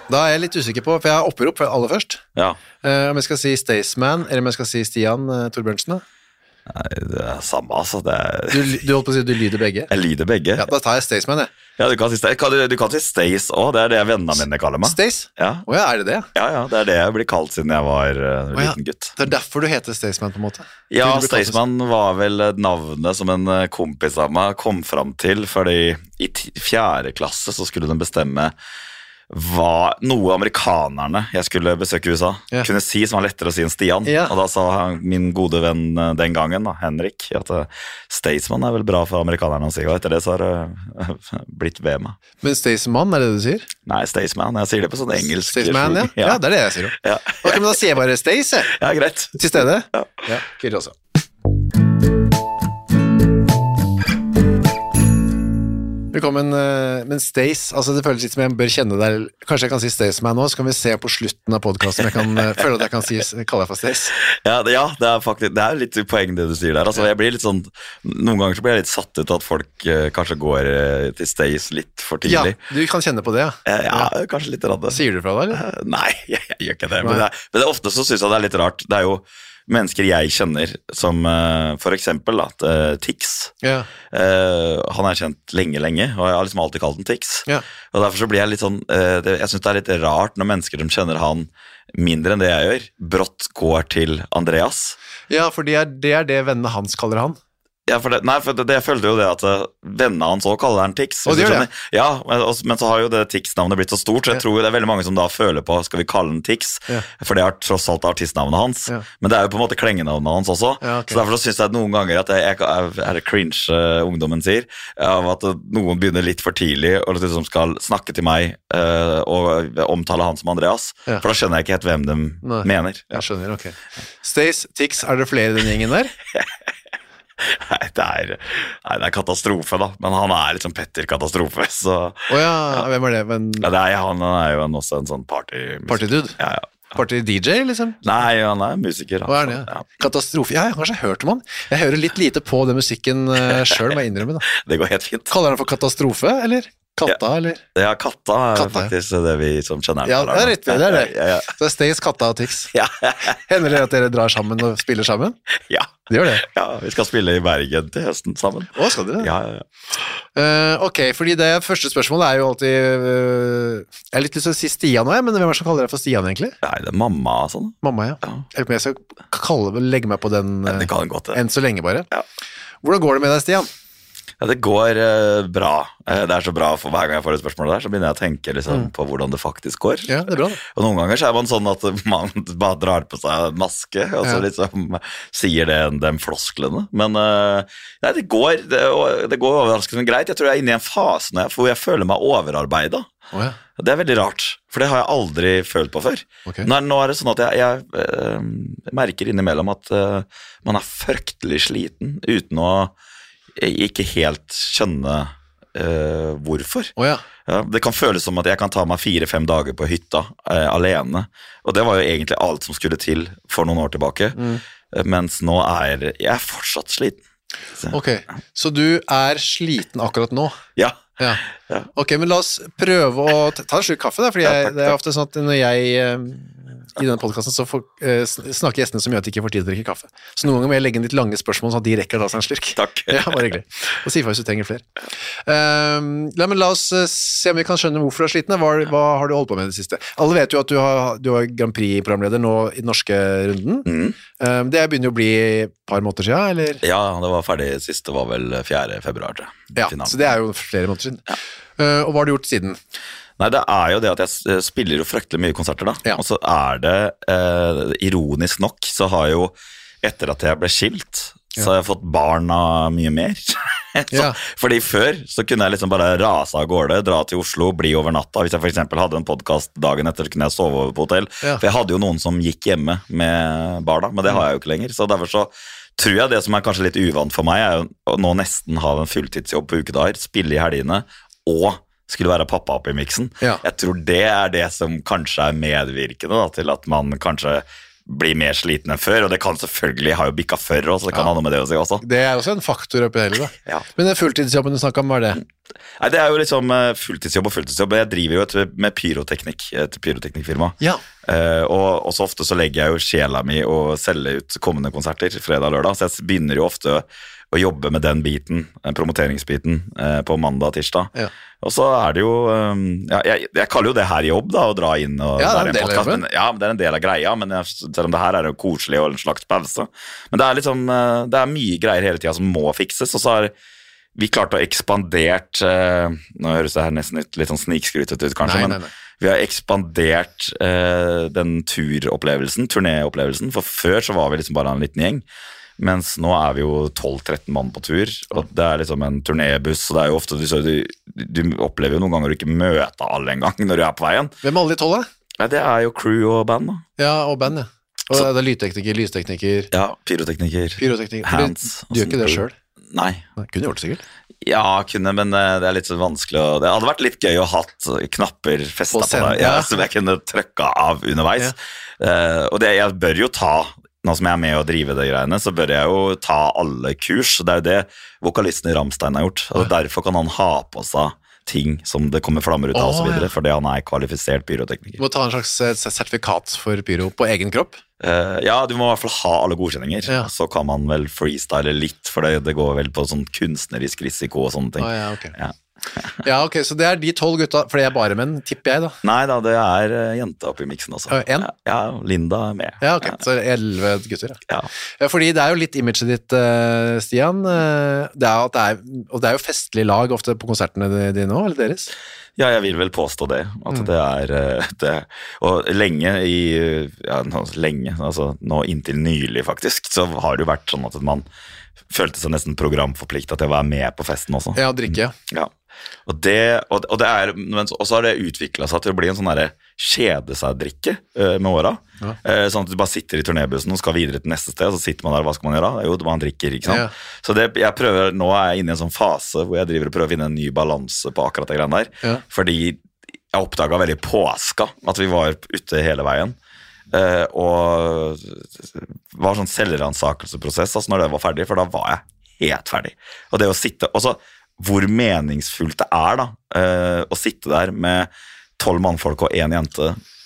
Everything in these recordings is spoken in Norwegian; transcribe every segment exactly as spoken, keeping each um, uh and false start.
Da er jeg litt usikker på, for jeg har opprop aller først. Ja. Uh, om jeg skal si Staysman, eller om jeg skal si Stian uh, Torbjørnsen da? Nei, det er samme, altså. Det er... Du, du holdt på å si at du lyder begge? Jeg lyder begge. Ja, da tar jeg Staysman, jeg. Ja, du kan si, kan, du, du kan si Stays også, det er det vennene mine kaller meg. Stays? Ja. Åja, er det det? Ja, ja, det er det jeg blir kalt siden jeg var uh, oh, ja. liten gutt. Det er derfor du heter Staysman på en måte? Ja, Staysman var vel navnet som en kompis av meg kom fram til, fordi i fjerde klasse så skulle de bestemme hva noe amerikanerne jeg skulle besøke U S A ja. Kunne si som var lettere å si enn Stian ja. Og da sa min gode venn den gangen da, Henrik, at Staysman er vel bra for amerikanerne å si, og etter det så har det blitt ved meg. Men Staysman, er det du sier? Nei, Staysman, jeg sier det på sånn engelsk. Staysman, ja. Ja. Ja, det er det jeg sier ja. Ok, men da sier jeg bare Stays, jeg. Ja, greit. Til stede? Ja. Ja, Kyrre også. Velkommen, men Stays, altså det føles litt som jeg bør kjenne deg, kanskje jeg kan si Staysman nå, så kan vi se på slutten av podcasten, jeg kan føle at jeg kan si, kalle deg for Stays. Ja, det, ja, det er faktisk, det er litt poeng det du sier der, altså jeg blir litt sånn, noen ganger så blir jeg litt satt ut at folk uh, kanskje går uh, til Stays litt for tidlig. Ja, du kan kjenne på det, ja. Uh, ja, ja, kanskje litt rart. Sier du fra deg, eller? Uh, nei, jeg, jeg gjør ikke det, men, det er, men det er ofte så synes jeg det er litt rart, det er jo mennesker jeg kjenner som uh, for eksempel da, uh, Tix ja. uh, han er kjent lenge, lenge og jeg har liksom alltid kalt den Tix ja. Og derfor så blir jeg litt sånn uh, det, jeg synes det er litt rart når mennesker som kjenner han mindre enn det jeg gjør brått går til Andreas. Ja, for det er det, er det vennene hans kaller han. Ja, for det, nei, for det, det jeg følte jo det at vennene hans også kaller han Tix. Og det gjør det? Ja, men, men så har jo det Tix-navnet blitt så stort, så jeg ja. tror det er veldig mange som da føler på, skal vi kalle den Tix? Ja. For det er tross alt artistnavnet hans. Ja. Men det er jo på en måte klengenavnet hans også. Ja, okay. Så derfor så synes jeg at noen ganger at jeg, jeg, er det cringe uh, ungdommen sier, av at noen begynner litt for tidlig og liksom skal snakke til meg uh, og omtale han som Andreas. Ja. For da skjønner jeg ikke helt hvem de Nei. mener. Ja. Jeg skjønner, ok. Stays, Tix, er det flere i den gjengen der? Nei, det er, nei, det er katastrofe da, men han er liksom Petter-katastrofe, så... Åja, oh ja, hvem er det? Men... Ja, det er, han er jo en, også en sånn party... Party-dude? Ja, ja. Party-D J, liksom? Nei, han er musiker. Hva er det? Ja. Katastrofe? Ja, jeg har kanskje hørt om han. Jeg hører litt lite på den musikken uh, selv, må jeg innrømme da. Det går helt fint. Kaller han for katastrofe, eller? Katta, ja. eller? Ja, Katta er katta, faktisk ja. det vi som kjenner. Ja, det er rett, det er det. Ja, ja. Så det er Stays, Katta og Tix. Ja. Hender det at dere drar sammen og spiller sammen? Ja. Det gjør det? Ja, vi skal spille i Bergen til høsten sammen. Å, skal dere? Ja, ja, ja. Uh, ok, fordi det første spørsmålet er jo alltid, uh, jeg har litt lyst til å si Stian nå, men hvem er det som kaller deg for Stian egentlig? Nei, det er mamma og sånn. Mamma, ja. ja. Jeg skal kalle, legge meg på den uh, det kan godt, det. enn så lenge bare. Ja. Hvordan går det med deg, Stian? Ja, det går uh, bra. Uh, det er så bra, for hver gang jeg får et spørsmål der, så begynner jeg å tenke liksom, mm. på hvordan det faktisk går. Ja, det er bra. Og noen ganger så er man sånn at man bare drar på seg en maske, og så ja. liksom sier det de flosklene. Men uh, nei, det går, det, det går overraskende greit. Jeg tror jeg er inne i en fase nå, hvor jeg føler meg overarbeidet. Oh, ja. Det er veldig rart, for det har jeg aldri følt på før. Okay. Nå, nå er det sånn at jeg, jeg uh, merker innimellom at uh, man er fryktelig sliten, uten å ikke helt skjønne uh, hvorfor. Oh, ja. Ja, det kan føles som at jeg kan ta meg fire-fem dager på hytta uh, alene, og det var jo egentlig alt som skulle til for noen år tilbake, mm. uh, mens nå er jeg fortsatt sliten. Så. Ok, så du er sliten akkurat nå? Ja. Ja. ja. Ok, men la oss prøve å ta en slurk kaffe da, fordi jeg, ja, takk, takk. Det er ofte sånn at når jeg uh, i denne podcasten så får, uh, snakker gjestene så mye at de ikke får tid til å drikke kaffe. Så noen ganger må jeg legge inn litt lange spørsmål sånn at de rekker da seg en slurk. Takk. Ja, bare hyggelig. Og si fra hvis du trenger flere. Uh, la, men la oss uh, se om vi kan skjønne hvorfor du er sliten. Hva, hva har du holdt på med det siste? Alle vet jo at du har, du er Grand Prix-programleder nå i den norske runden. Mm. Uh, det begynner jo å bli et par måneder siden, eller? Ja, det var ferdig sist, det var vel fjerde februar, tror jeg. Ja, finalen. Så det er jo flere måneder siden. Ja. Uh, og hva har du gjort siden? Nei, det er jo det at jeg spiller jo fryktelig mye konserter da, ja. Og så er det, eh, ironisk nok, så har jo, etter at jeg ble skilt, ja. Så har jeg fått barna mye mer. så, ja. Fordi før så kunne jeg liksom bare rase av gårde, dra til Oslo, bli over natta. Hvis jeg for eksempel hadde en podcast dagen etter, så kunne jeg sove over på hotell. Ja. For jeg hadde jo noen som gikk hjemme med barna, men det har jeg jo ikke lenger. Så derfor så tror jeg det som er kanskje litt uvant for meg, er jo å nå nesten ha en fulltidsjobb på ukedager, spille i helgene, og skulle være pappa opp i miksen. Ja. Jeg tror det er det som kanskje er medvirkende da, til at man kanskje blir mer sliten enn før, og det kan selvfølgelig, ha jo bikka før også, så det kan ja. ha noe med det å si også. Det er også en faktor oppi hele det. Ja. Men den fulltidsjobben du snakket om, hva er det? Nei, det er jo liksom fulltidsjobb og fulltidsjobb. Jeg driver jo et, med pyroteknikk, et pyroteknikkfirma. Ja. Uh, og, og så ofte så legger jeg jo sjela mi og selger ut kommende konserter fredag og lørdag, så jeg begynner jo ofte å jobbe med den biten, promoteringsbiten, uh, på mandag og tirsdag. Ja. Og så er det jo, um, ja, jeg, jeg kaller jo det her jobb da, å dra inn og ja, være en podcast, men, ja, det er en del av greia, men jeg, selv om det her er jo koselig og en slags pause. Men det er liksom, uh, det er mye greier hele tiden som må fikses, og så har vi klart å ekspandert, uh, nå høres det her nesten ut, litt sånn snikskrytet ut kanskje, nei, nei, nei. men vi har ekspandert uh, den turopplevelsen, turnéopplevelsen, for før så var vi liksom bare en liten gjeng, mens nå er vi jo tolv tretten mann på tur, og det er liksom en turnébuss, og det er jo ofte, du, du, du opplever jo noen ganger å ikke møte alle en gang når du er på veien. Hvem er alle de tolv da? Ja, det er jo crew og band da. Ja, og band, ja. Og så, det er lydtekniker, lystekniker. Ja, pyrotekniker. Pyrotekniker. Hands. Du, du gjør ikke det selv? Nei. Nei. Kunne gjort det sikkert? Ja, kunne, men det er litt så vanskelig. Og det hadde vært litt gøy å ha hatt knapper festet på, på deg, ja, som jeg kunne trykket av underveis. Ja. Uh, og det, jeg bør jo ta, nå som jeg er med å drive det greiene, så bør jeg jo ta alle kurs. Det er jo det vokalisten i Rammstein har gjort. Og derfor kan han ha på seg ting som det kommer flammer ut av, oh, og så videre, ja. fordi han er kvalifisert pyrotekniker. Du må ta en slags sertifikat for pyro på egen kropp? Uh, ja, du må i hvert fall ha alle godkjenninger. Ja. Så kan man vel freestyle litt, for det, det går vel på sånn kunstnerisk risiko og sånne ting. Oh, ja, okay. ja. Ja, ok, så det er de tolv gutta, for det er bare menn, tipper jeg da. Nei da, det er uh, jente oppe i miksen også. En? Ja, Linda er med. Ja, ok, ja. Så elleve gutter. Ja. Ja, fordi det er jo litt imaget ditt, uh, Stian. Uh, det er, at det er, og det er jo festlig lag ofte på konsertene dine også, eller deres? Ja, jeg vil vel påstå det, at mm. det er det, og lenge i, ja, lenge, altså nå inntil nylig faktisk, så har det jo vært sånn at man følte seg nesten programforpliktet til å være med på festen også. Ja, drikke. Ja, og det, og, og det er, men så har det utviklet seg til å bli en sånn der kjede seg drikke uh, med åra, ja. uh, sånn at du bare sitter i turnébussen og skal videre til neste sted, og så sitter man der, hva skal man gjøre? Jo, man drikker, ikke sant? Ja. Så det, jeg prøver, nå er jeg inne i en sånn fase hvor jeg driver og prøver å finne en ny balanse på akkurat det greiene der, ja. fordi jeg oppdaget veldig påska at vi var ute hele veien, uh, og var sånn selvransakelseprosess, altså når det var ferdig, for da var jeg helt ferdig. Og det å sitte, og så hvor meningsfullt det er da, uh, å sitte der med tolv mannfolk og en jente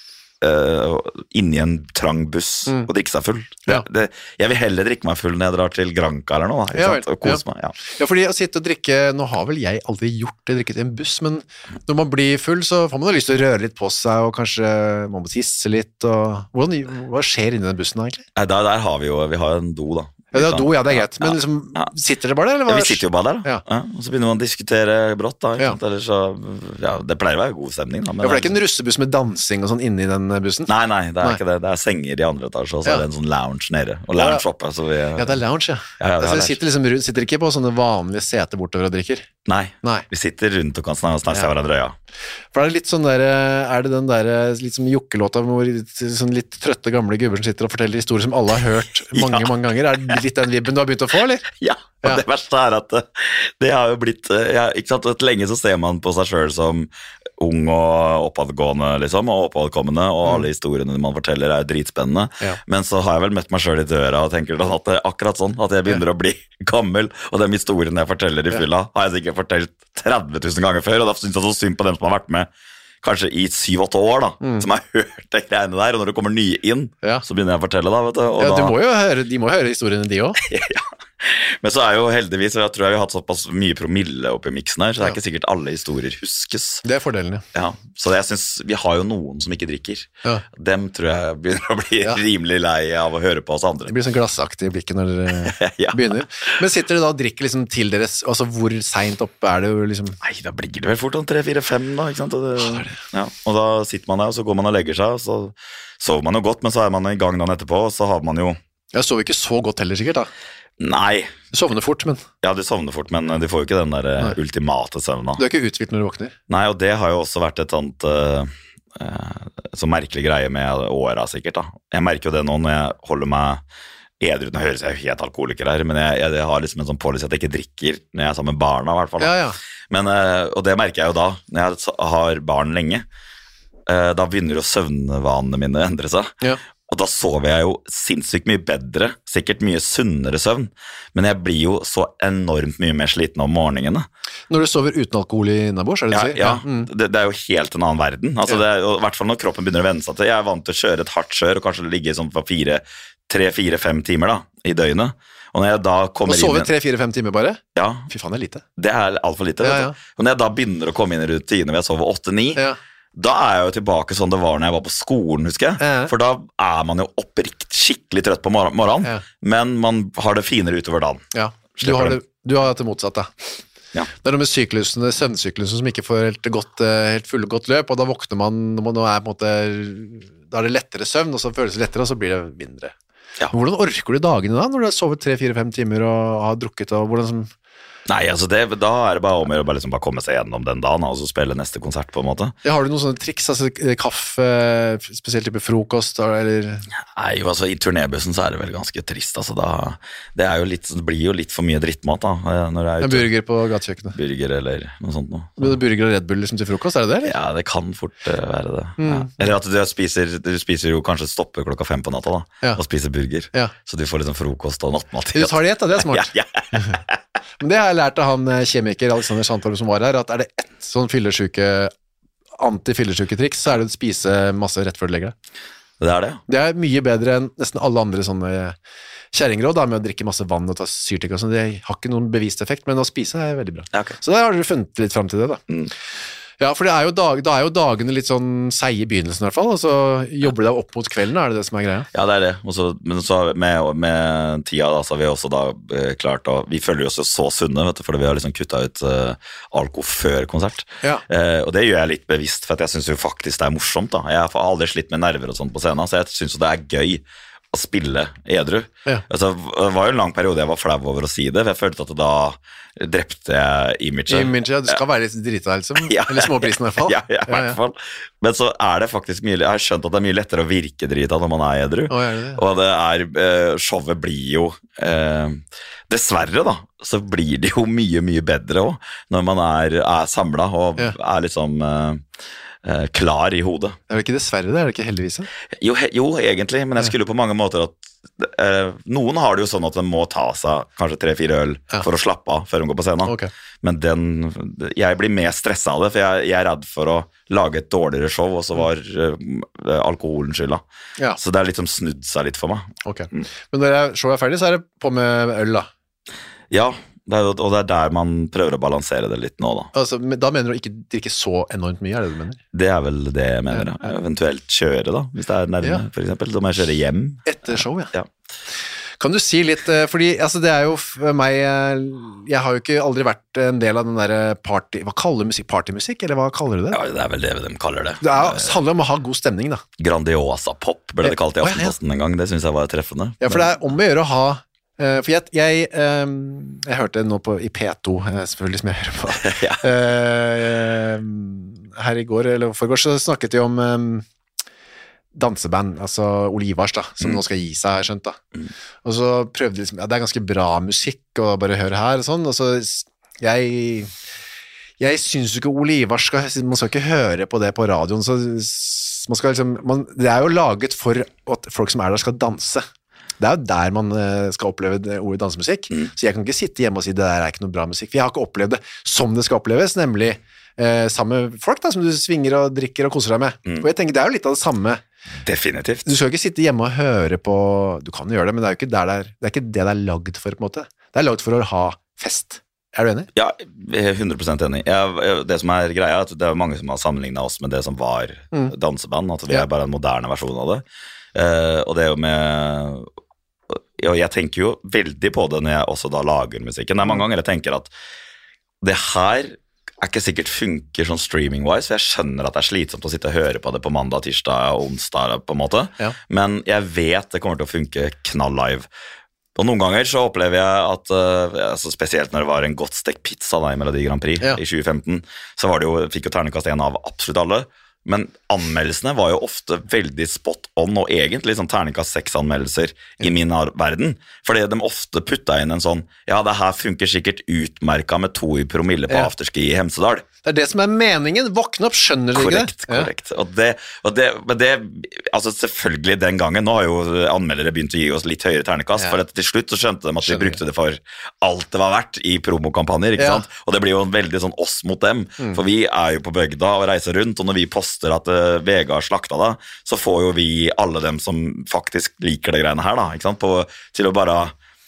uh, inni en trang buss mm. og drikke seg full. Det, ja. det, jeg vil heller drikke meg full når jeg drar til Granca eller noe, ikke ja, sant? Og kose ja. meg. Ja. Ja, fordi å sitte og drikke, nå har vel jeg aldri gjort det, drikket i en buss, men når man blir full så får man jo lyst til å røre litt på seg, og kanskje man må tisse litt, og hvordan, hva skjer inni den bussen da, egentlig? Der, der har vi jo, vi har en do da. Ja, det er do, ja, det er greit. Men liksom, ja. sitter det bare der? Eller hva? Ja, vi sitter jo bare der, da. Ja. Ja, og så begynner man å diskutere brått, da. Ja. Eller så, ja, det pleier å være god stemning, da. Men ja, for det er ikke en russebuss med dansing og sånn inni den bussen? Nei, nei, det er nei. ikke det. Det er senger i andre etasje, og så ja. er det en sånn lounge nede. Og lounge ja. oppe, så vi... Ja, det er lounge, ja. ja, ja det altså, vi sitter, liksom, sitter ikke på sånne vanlige seter bortover og drikker? Nei, nei. Vi sitter rundt og kan snakke og snakke ja. hverandre, ja. For er det litt sånn der, er det den der litt som jokkelåta hvor sånn litt trøtte gamle gubber som sitter og forteller historier som alle har hørt mange, ja. mange ganger? Er det litt den vibben du har begynt å få, eller? Ja, og ja. det verste er at det har jo blitt, ja, ikke sant, at lenge så ser man på seg selv som ung og oppadgående, liksom, og oppadkommende, og mm. alle historiene man forteller er dritspennende, ja. men så har jeg vel møtt meg selv i døra og tenker at det er akkurat sånn, at jeg begynner ja. å bli gammel, og de historiene jeg forteller i fylla, har jeg sikkert fortelt tretti tusen ganger før, og da synes jeg så synd på dem som har vært med kanskje i syv-åtte år da, mm. som har hørt de greiene der, og når det kommer nye inn, ja. så begynner jeg å fortelle da, vet du. Og ja, da... du må jo høre, de må høre historiene de også. Ja, men så er jo heldigvis, og jeg tror jeg vi har hatt såpass mye promille oppe i miksen her, så det er ja. ikke sikkert alle historier huskes. Det er fordelen, ja. Ja, så jeg synes, vi har jo noen som ikke drikker. Ja. Dem tror jeg begynner å bli ja. rimelig lei av å høre på oss andre. Det blir sånn glassaktig i blikket når dere ja. begynner. Men sitter dere da og drikker liksom til deres, altså hvor sent opp er det jo liksom? Nei, da blir det vel fort om tre, fire, fem da, ikke sant? Og, det, ah, det. Ja. og da sitter man der, og så går man og legger seg, og så sover man jo godt, men så er man i gang dagen etterpå, og så har man jo... Jeg sover ikke så godt heller sikkert da. Nei. Du sovner fort, men... Ja, du sovner fort, men du får jo ikke den der Nei. ultimate søvna. Du er ikke uthvilt når du våkner? Nei, og det har jo også vært et sånt uh, uh, så merkelig greie med åra sikkert da. Jeg merker jo det nå når jeg holder meg edru, nå høres jeg jo helt alkoholiker her, men jeg, jeg, jeg har liksom en sånn policy at jeg ikke drikker når jeg er sammen med barna i hvert fall. Ja, ja. Men, uh, og det merker jeg jo da, når jeg har barn lenge, uh, da begynner jo søvnvanene mine å endre seg. Ja. Og da sover jeg jo sinnssykt mye bedre, sikkert mye sunnere søvn, men jeg blir jo så enormt mye mer sliten om morgenene. Når du sover uten alkohol i naboer, er det ja, du sier? Ja, mm. det, det er jo helt en annen verden. Altså, ja. det er, I hvert fall når kroppen begynner å venne seg til. Jeg er vant til å kjøre et hardt kjør og kanskje ligge sånn for fire, tre, fire, fem timer da, i døgnet. Og når jeg da kommer inn... Og sove tre, fire, fem timer bare? Ja. Fy faen, det er lite. Det er alt for lite, ja, vet du. Ja. Og når jeg da begynner å komme inn i rutine ved å sove åtte ni, ja. Da er jeg jo tilbake sånn det var når jeg var på skolen, husker jeg. Ja. For da er man jo opprikt skikkelig trøtt på mor- morgenen, ja. Men man har det finere utover dagen. Ja, du har det, du har det motsatt da. Ja. Det er noe med syklusene, søvnsyklusene som ikke får helt, godt, helt fulle godt løp, og da våkner man, når man nå er på en måte, da er det lettere søvn, og så føles det lettere, og så blir det mindre. Ja. Men hvordan orker du dagene da, når du har sovet tre, fire, fem timer og har drukket, og hvordan som... Nei, altså det, da er det bare om å bare, liksom bare komme seg gjennom den dagen og så spille neste konsert på en måte. Ja, har du noen sånne triks, altså kaffe, spesielt type frokost, eller? Nei, altså i turnébussen så er det vel ganske trist, altså da, det, er jo litt, det blir jo litt for mye drittmat da, når det er ute. En burger på gatekjøkkenet. Burger eller noe sånt noe. Blir det burger og Red Bull liksom til frokost, er det det, eller? Ja, det kan fort uh, være det. Mm. Ja. Eller at du spiser, du spiser jo kanskje stopper klokka fem på natta da, ja. Og spiser burger, ja. Så du får liksom frokost og nattmat. Du tar det ett da, det er smart. Ja, ja. Men det har jeg lært av han kjemiker Alexander Sandtorp som var her, at er det ett sånn fyllesyke, anti-fyllesyke-triks, så er det å spise masse rett før du legger deg. Det er det. Det er mye bedre enn nesten alle andre sånne kjerringråd, da, med å drikke masse vann og ta syrtik og sånn. Det har ikke noen bevist effekt, men å spise er veldig bra. Ja, okay. Så da har dere funnet litt frem til det da. Mm. Ja, for det er jo dag, da er jo dagene litt sånn seige i begynnelsen i hvert fall, og så jobber du deg opp mot kvelden, er det det som er greia? Ja, det er det. Også, men så med, med tida da, så har vi også da eh, klart å, vi føler oss jo så sunne, vet du, fordi vi har liksom kuttet ut eh, alkohol før konsert. Ja. Eh, og det gjør jeg litt bevisst, for at jeg synes jo faktisk det er morsomt da. Jeg har aldri slitt med nerver og sånt på scenen, så jeg synes jo det er gøy å spille edru. Ja. Altså, det var jo en lang periode jeg var flau over å si det, for jeg følte at det da drepte jeg imaget. Imaget, ja, du skal ja. være litt drita, liksom. Ja. Eller småprisen i hvert fall. Ja, ja, i hvert fall. Ja, ja. Men så er det faktisk mye, jeg har skjønt at det er mye lettere å virke drita når man er edru. Oh, er det? Og det er, showet blir jo, eh, dessverre da, så blir det jo mye, mye bedre også, når man er, er samlet og ja. Er liksom... Eh, klar i hodet. Er det ikke dessverre det? Er det ikke heldigvis? Jo, he, jo, egentlig, men jeg skulle på mange måter at eh, noen har det jo sånn at de må ta seg kanskje tre-fire øl ja. For å slappe av før de går på scenen. Okay. Men den, jeg blir mer stresset av det, for jeg, jeg er redd for å lage et dårligere show, og så var eh, alkoholen skylda. Ja. Så det er liksom snudd seg litt for meg. Ok, mm. Men når showet er ferdig, så er det på med øl da? Ja, det er, og det er der man prøver å balansere det litt nå da. Altså, da mener du ikke drikke så enormt mye, er det du mener? Det er vel det jeg mener, ja. Eventuelt kjøre da, hvis det er nærme, ja. For eksempel. Da må jeg kjøre hjem. Etter show, ja. Ja. Kan du si litt, fordi altså, det er jo meg, jeg har jo ikke aldri vært en del av den der party, hva kaller du musikk? Partymusikk, eller hva kaller du det? Ja, det er vel det de kaller det. Det er, handler om å ha god stemning da. Grandiosa pop ble det kalt i Aftenposten en gang, det synes jeg var treffende. Ja, for det er om å gjøre å ha Uh, for jeg, jeg, um, jeg hørte nå på, i P to, uh, selvfølgelig som jeg hører på, ja. uh, her i går, eller forgår, så snakket vi om um, danseband, altså Olivars da, som mm. nå skal gi seg, har jeg skjønt da. Mm. Og så prøvde de liksom, ja, det er ganske bra musikk, og bare høre her og sånn, og så jeg, jeg synes jo ikke Olivars skal, man skal ikke høre på det på radioen, så man skal liksom, man, det er jo laget for at folk som er der skal danse. Det er jo der man skal oppleve ordet dansemusikk, mm. så jeg kan ikke sitte hjemme og si det der er ikke noe bra musikk, for jeg har ikke opplevd det som det skal oppleves, nemlig eh, sammen med folk da, som du svinger og drikker og koser deg med, mm. og jeg tenker det er jo litt av det samme. Definitivt. Du skal ikke sitte hjemme og høre på, du kan gjøre det, men det er jo ikke, der det, er, det, er ikke det det er lagd for på en måte, det er lagd for å ha fest. Er du enig? Ja, jeg er hundre prosent enig. Jeg, det som er greia er at det er mange som har sammenlignet oss med det som var mm. danseband, at vi ja. Er bare en moderne versjon av det, uh, og det er jo med... Og jeg tenker jo veldig på det når jeg også da lager musikken. Det er mange ganger jeg tenker at det her er ikke sikkert funker sånn streaming-wise, for jeg skjønner at det er slitsomt å sitte og høre på det på mandag, tirsdag og onsdag på en måte, ja. Men jeg vet det kommer til å funke knall live. Og noen ganger så opplever jeg at, uh, altså spesielt når det var en godt stekt pizza da, i Melodi Grand Prix ja. I tjue femten, så var det jo, fikk jo terningkast en av absolutt alle, men anmeldelsene var jo ofte veldig spot on, og egentlig sånn terningkast seks anmeldelser i min verden, fordi de ofte putta inn en sånn, ja, det her funker sikkert utmerket med to i promille på ja. Afterski i Hemsedal. Det er det som er meningen, våkne opp, skjønner du ikke det? Korrekt, korrekt. Ja. Og, det, og det, men det, altså selvfølgelig den gangen, nå har jo anmeldere begynt å gi oss litt høyere terningkast, ja. For til slutt så skjønte de at vi brukte det for alt det var verdt i promokampanjer, ikke ja. Sant? Og det blir jo veldig sånn oss mot dem, mm. for vi er jo på bygda og reiser rundt, og når vi poster at uh, Vegard slakta da, så får jo vi alle dem som faktisk liker det greiene her da, ikke sant? På, til å bare...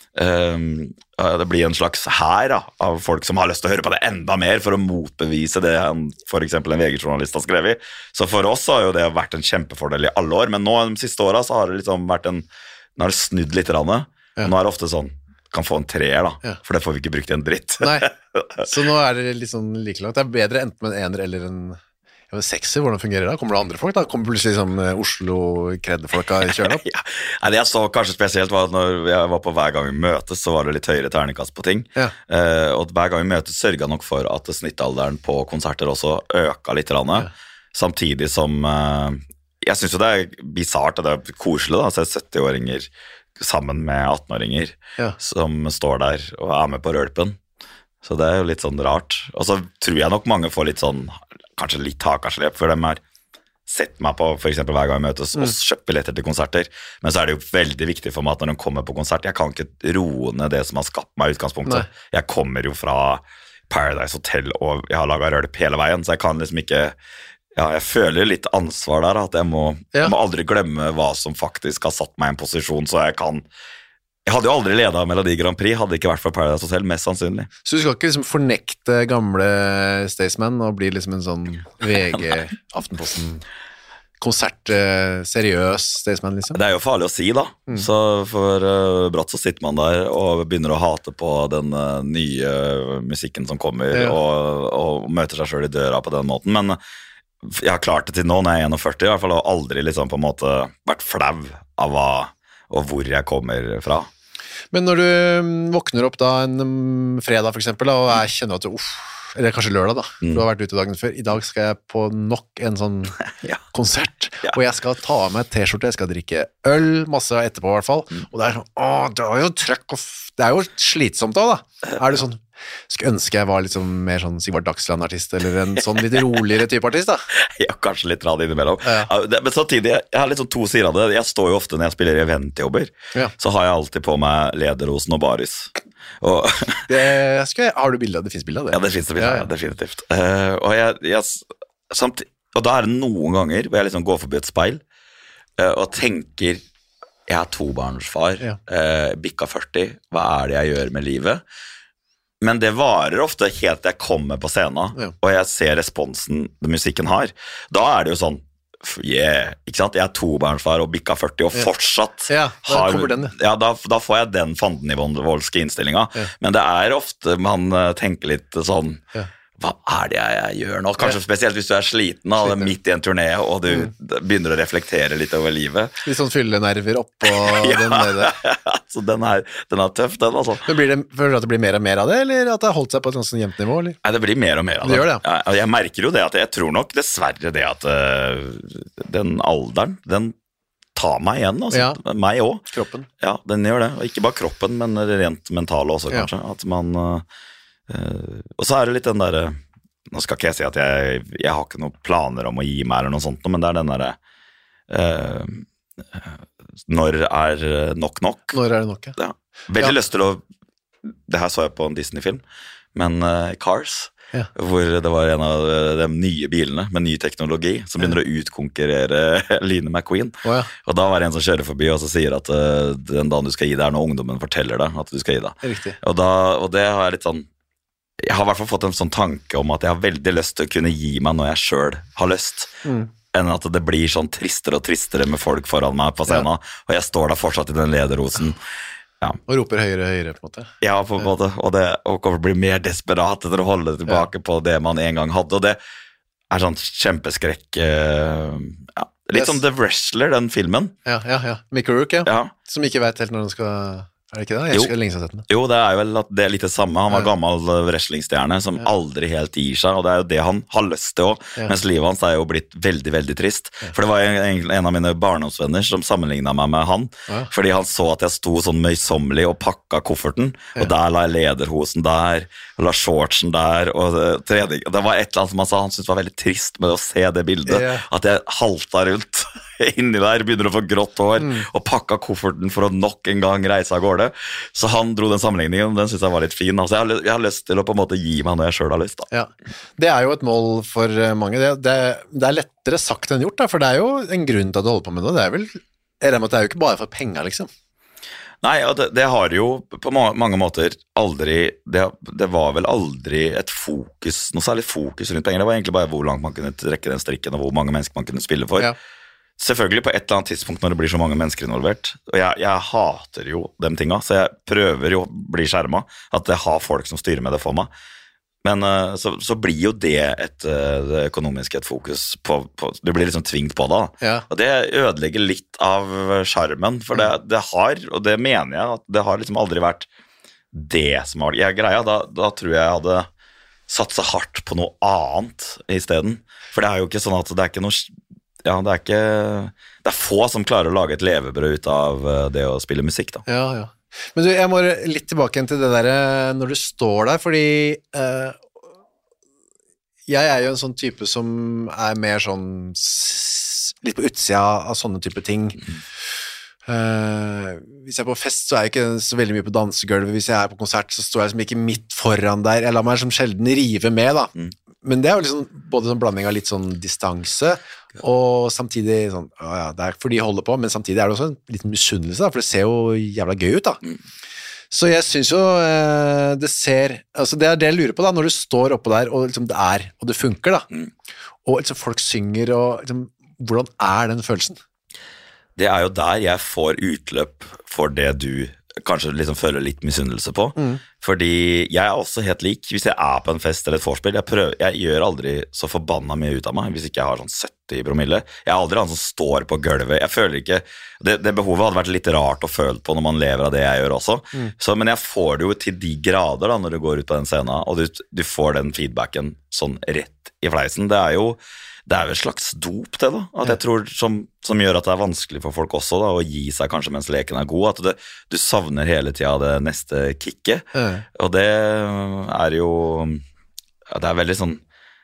Um, det blir en slags hær da, av folk som har lyst til å høre på det enda mer for å motbevise det han, for eksempel en V G-journalist har skrevet. Så for oss har jo det vært en kjempefordel i alle år, men nå de siste årene så har det liksom vært en, nå har det snudd litt rannet, ja. Og nå er det ofte sånn, kan få en treer da, ja. For det får vi ikke brukt i en dritt. Nei, så nå er det litt sånn like langt. Det er bedre enten med en ener eller en... Ja, sekser, hvordan fungerer det? Kommer det andre folk da? Kommer plutselig sånn Oslo-kreddefolka kjøren opp? Ja. Nei, det jeg så kanskje spesielt var at når jeg var på hver gang vi møtes, så var det litt høyere terningkast på ting. Ja. Eh, og hver gang vi møtes sørget nok for at snittalderen på konserter også øka litt. Ja. Samtidig som, eh, jeg synes jo det er bizarrt, det er koselig da, å se sytti-åringer sammen med atten-åringer ja. Som står der og er med på rølpen. Så det er jo litt sånn rart. Og så tror jeg nok mange får litt sånn kanskje litt hakaslep, for de har sett meg på for eksempel hver gang vi møtes og kjøpt billetter til konserter, men så er det jo veldig viktig for meg at når de kommer på konsert, jeg kan ikke roe ned det som har skapt meg i utgangspunktet. Nei. Jeg kommer jo fra Paradise Hotel og jeg har laget rølp hele veien, så jeg kan liksom ikke, ja, jeg føler litt ansvar der, at jeg må, ja. Jeg må aldri glemme hva som faktisk har satt meg i en posisjon, så jeg kan Jeg hadde jo aldri ledet Melodi Grand Prix, hadde ikke vært fra Paradise Hotel, mest sannsynlig. Så du skal ikke liksom fornekte gamle Staysman og bli liksom en sånn V G, Aftenposten, konsert, seriøs Staysman liksom? Det er jo farlig å si da, mm. så for uh, bratt så sitter man der og begynner å hate på den uh, nye musikken som kommer, ja. og, og møter seg selv i døra på den måten, men jeg har klart det til nå når jeg er førti, i hvert fall har aldri liksom på en måte vært flau av hva, og hvor jeg kommer fra. Men når du våkner opp da en um, fredag for eksempel, da, og jeg kjenner at du, uff, eller kanskje lørdag da, mm. du har vært ute dagen før, i dag skal jeg på nok en sånn ja. Konsert, ja. Og jeg skal ta av meg t-skjorte, jeg skal drikke øl, masse etterpå i hvert fall, mm. og det er sånn, åh, det er jo trøkk, og det er jo slitsomt da da, er det sånn, skulle ønske jeg var litt sånn, mer sånn Sigvard Dagsland-artist, eller en sånn litt roligere type artist da? Ja, kanskje litt rad innimellom. Ja. Men samtidig, jeg har litt sånn to sider av det. Jeg står jo ofte når jeg spiller eventjobber, ja. Så har jeg alltid på meg lederosen og baris. Og det, jeg, har du bilder? Det finnes bilder av det? Ja, det finnes det bilder, ja, ja. Definitivt. Uh, og, jeg, jeg, samtidig, og da er det noen ganger hvor jeg liksom går forbi et speil, uh, og tenker, jeg er tobarnsfar, ja. uh, bikka førti, hva er det jeg gjør med livet? Men det varer ofte helt til jeg kommer på scenen, ja. Og jeg ser responsen musikken har. Da er det jo sånn, yeah, ikke sant? Jeg er tobarnsfar og bikka førti, og fortsatt ja, da, har, den, ja. Ja, da, da får jeg den fandenivoldske innstillinga. Ja. Men det er ofte man tenker litt sånn, ja. Hva er det jeg, jeg gjør nå? Kanskje ja. Spesielt hvis du er sliten, da, sliten. Midt i en turné, og du mm. begynner å reflektere litt over livet. Litt sånn fyllenerver opp og ja. Den nede. Så den er, den er tøff, den altså. Men blir det, føler du at det blir mer og mer av det, eller at det har holdt seg på et sånn jevnt nivå? Eller? Nei, det blir mer og mer av det. Det gjør det, ja. Jeg, jeg merker jo det, at jeg tror nok dessverre det at uh, den alderen, den tar meg igjen, altså. Ja. Meg også. Kroppen. Ja, den gjør det. Og ikke bare kroppen, men rent mentale også, kanskje. Ja. At man... Uh, Uh, og så er det litt den der, nå skal ikke jeg si at jeg, jeg har ikke noen planer om å gi meg eller noe sånt, men det er den der uh, når er nok nok? Når er det nok, ja. Veldig ja. Lyst til å, det her så jeg på en Disney-film, men uh, Cars, ja. Hvor det var en av de nye bilene med ny teknologi som begynner ja. Å utkonkurrere Line McQueen, oh, ja. Og da var det en som kjører forbi og så sier at uh, den dagen du skal gi det er når ungdommen forteller deg at du skal gi deg. Riktig. Og, da, og det har jeg litt sånn, jeg har i hvert fall fått en sånn tanke om at jeg har veldig lyst til å kunne gi meg når jeg selv har lyst, mm. enn at det blir sånn tristere og tristere med folk foran meg på scenen, ja. Og jeg står der fortsatt i den lederrosen. Ja. Og roper høyere og høyere på en måte. Ja, på en måte, og det og kommer bli mer desperat etter å holde tilbake ja. På det man en gang hadde, og det er sånn kjempeskrekk, uh, ja. Litt yes. Som The Wrestler, den filmen. Ja, ja, ja. Mickey Rourke, ja. Ja. Som ikke vet helt når den skal Er det ikke det? Jeg husker lenge siden sett den. Jo, det er jo vel at det er litt det samme. Han var ja. gammel wrestlingstjerne som ja. aldri helt gir seg, og det er jo det han har lyst til også, ja. mens livet hans er jo blitt veldig, veldig trist. Ja. For det var en, en av mine barndomsvenner som sammenlignet meg med han, ja. fordi han så at jeg sto sånn møysommelig og pakka kofferten, ja. og der la jeg lederhosen der, og la shortsen der, og trening. Det var et eller annet som han sa, han syntes var veldig trist med å se det bildet, ja. at jeg halta rundt inni der, begynner å få grått hår, mm. og pakka kofferten for å nok en gang reise av gårde. Så han dro den sammenligningen, den synes jeg var litt fin. Altså, jeg, har, jeg har lyst til å på en måte gi meg når jeg selv har lyst. Da. Ja. Det er jo et mål for mange. Det, det, det er lettere sagt enn gjort, da, for det er jo en grunn til at du holder på med det. Det er vel, jeg regner med at det er jo ikke bare for penger, liksom. Nei, det, det har jo på mange måter aldri, det, det var vel aldri et fokus, noe særlig fokus rundt penger. Det var egentlig bare hvor langt man kunne trekke den strikken, og hvor mange mennesker man kunne spille for. Ja. Selvfølgelig på et eller annet tidspunkt når det blir så mange mennesker involvert, og jeg, jeg hater jo de tingene, så jeg prøver jo å bli skjermet, at jeg har folk som styrer med det for meg, men så, så blir jo det et det økonomiske et fokus på, på det blir liksom tvingt på det, ja. og det ødelegger litt av skjermen, for det, det har, og det mener jeg, at det har liksom aldri vært det som har jeg greia, da, da tror jeg jeg hadde satset hardt på noe annet i stedet, for det er jo ikke sånn at det er ikke noe Ja, det er ikke Det er få som klarer å lage et levebrød ut av det å spille musikk, da. Ja, ja. Men du, jeg må litt tilbake til det der når du står der, fordi eh, jeg er jo en sånn type som er mer sånn litt på utsida av sånne type ting. Mm. Uh, hvis jeg er på fest, så er jeg ikke så veldig mye på dansegulvet. Hvis jeg er på konsert, så står jeg liksom ikke midt foran der. Jeg lar meg som sjelden rive med, da. Mm. Men det er jo liksom både sånn blanding av litt sånn distanse, og samtidig sånn, å ja, det er for de holder på, men samtidig er det også en liten misunnelse, da, for det ser jo jævla gøy ut, da. Mm. Så jeg synes jo eh, det ser, altså det er det jeg lurer på da, når du står oppe der, og liksom det er, og det funker da, mm. og liksom folk synger, og liksom, hvordan er den følelsen? Det er jo der jeg får utløp for det du kanskje liksom føler litt misunnelse på, mm. fordi jeg er også helt lik, hvis jeg er på en fest eller et forspill, jeg, prøver, jeg gjør aldri så forbanna mye ut av meg, hvis ikke jeg har sånn sytti promille, jeg er aldri han som står på gulvet, jeg føler ikke, det, det behovet hadde vært litt rart å føle på når man lever av det jeg gjør også, mm. så, men jeg får det jo til de grader da, når du går ut på den scenen, og du, du får den feedbacken sånn rett i fleisen, det er jo det er jo et slags dop det da, at jeg tror som, som gjør at det er vanskelig for folk også da, å gi seg kanskje mens leken er god, at det, du savner hele tiden det neste kicket, mm. og det er jo, ja, det er veldig sånn,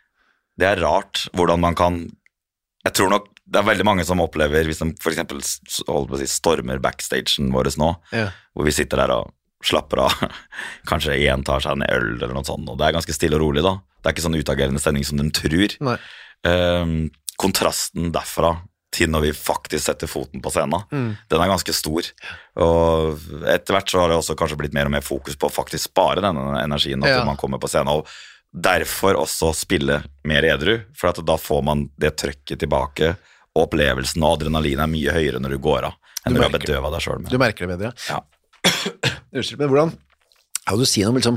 det er rart hvordan man kan, jeg tror nok det er veldig mange som opplever, hvis de for eksempel holder på å si, stormer backstagen våres nå, mm. hvor vi sitter der og slapper av, kanskje en tar seg en øl eller noe sånt, og det er ganske stille og rolig da, det er ikke sånn utagerende stemning som de tror. Nei. Um, kontrasten derfra til når vi faktisk setter foten på scenen, mm. den er ganske stor, og etter hvert så har det også kanskje blitt mer og mer fokus på å faktisk spare denne energien når ja. man kommer på scenen, og derfor også spille mer edru, for at da får man det trøkket tilbake, og opplevelsen og adrenalin er mye høyere når du går av, enn du har bedøvet deg selv med. Du merker det bedre, ja. Unnskyld, men hvordan, hva vil du si om liksom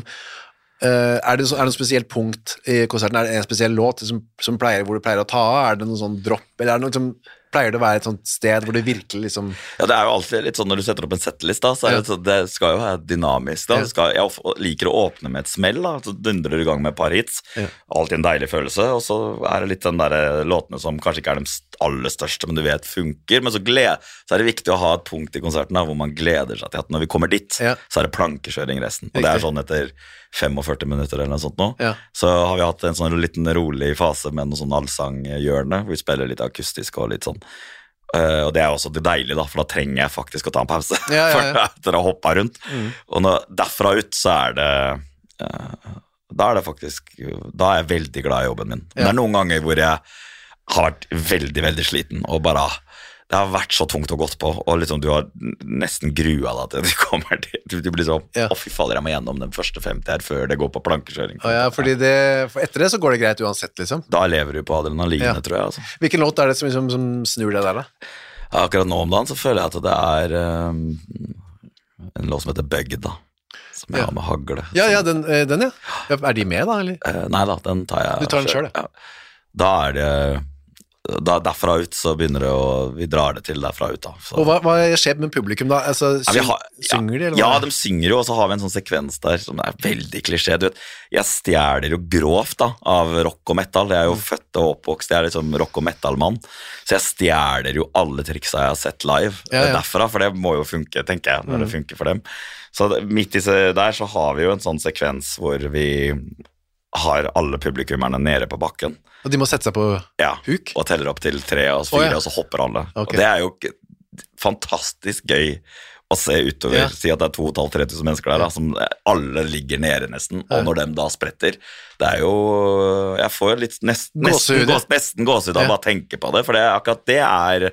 Uh, er, det så, er det noe spesielt punkt i konserten? Er det en spesiell låt som, som pleier, hvor du pleier å ta av? Er det noen sånn dropp? Eller er det noe som pleier det å være et sånt sted hvor det virkelig liksom... Ja, det er jo alltid litt sånn når du setter opp en settlist da, så er det, så, det skal jo være dynamisk da. Skal, jeg liker å åpne med et smell da, så dundrer du i gang med et par hits. Ja. Alltid en deilig følelse, og så er det litt den der låtene som kanskje ikke er de aller største, men du vet funker, men så, gled, så er det viktig å ha et punkt i konserten da, hvor man gleder seg til at når vi kommer dit, ja. så er det plankekjøring resten, og det er sånn etter førtifem minutter eller noe sånt nå, ja. så har vi hatt en sånn liten rolig fase med noen sånn allsanghjørne, hvor vi spiller litt akustisk og litt sånn, uh, og det er også det deilige da, for da trenger jeg faktisk å ta en pause, ja, ja, ja. etter å hoppe rundt, mm. og når, derfra ut så er det, uh, da er det faktisk, da er jeg veldig glad i jobben min, men ja. det er noen ganger hvor jeg har vært veldig, veldig sliten, og bare, det har vært så tungt å gått på, og liksom du har nesten grua deg til du kommer til, du, du blir sånn, ja. å fy fader, jeg må gjennom den første femti her før det går på plankekjøring. Å ja, fordi det, for etter det så går det greit uansett, liksom? Da lever du på adrenalinet, ja. tror jeg. Altså. Hvilken låt er det som, som, som snur deg der da? Ja, akkurat nå om dagen så føler jeg at det er um, en låt som heter Bøgg da, som jeg ja. har med hagle. Ja, ja, den, den ja. Er de med da, eller? Uh, nei da, den tar jeg Du tar den selv, ja. Da er det da, derfra ut så begynner det å, vi drar det til derfra ut da. Så. Og hva, hva skjer med publikum da? Altså, syng, ja, har, ja, synger de? Eller ja, hva? de synger jo, og så har vi en sånn sekvens der som er veldig klisjé. Du vet, jeg stjeler jo grovt da, av rock og metal. Jeg er jo mm. født og oppvokst, jeg er liksom rock og metal-mann. Så jeg stjeler jo alle triksa jeg har sett live ja, ja. derfra, for det må jo funke, tenker jeg, når mm. det funker for dem. Så midt i der så har vi jo en sånn sekvens hvor vi har alle publikummerne nede på bakken. Og de må sette seg på ja, huk? Og teller opp til tre og fire, oh, ja. og så hopper alle. Okay. Og det er jo fantastisk gøy å se utover, ja. si at det er to og et halvt, tre tusen mennesker der, da, som alle ligger nede nesten, og når dem da spretter, det er jo, jeg får litt nest, nesten, gås, nesten gåsehud av ja. bare tenke på det, for det, akkurat det er,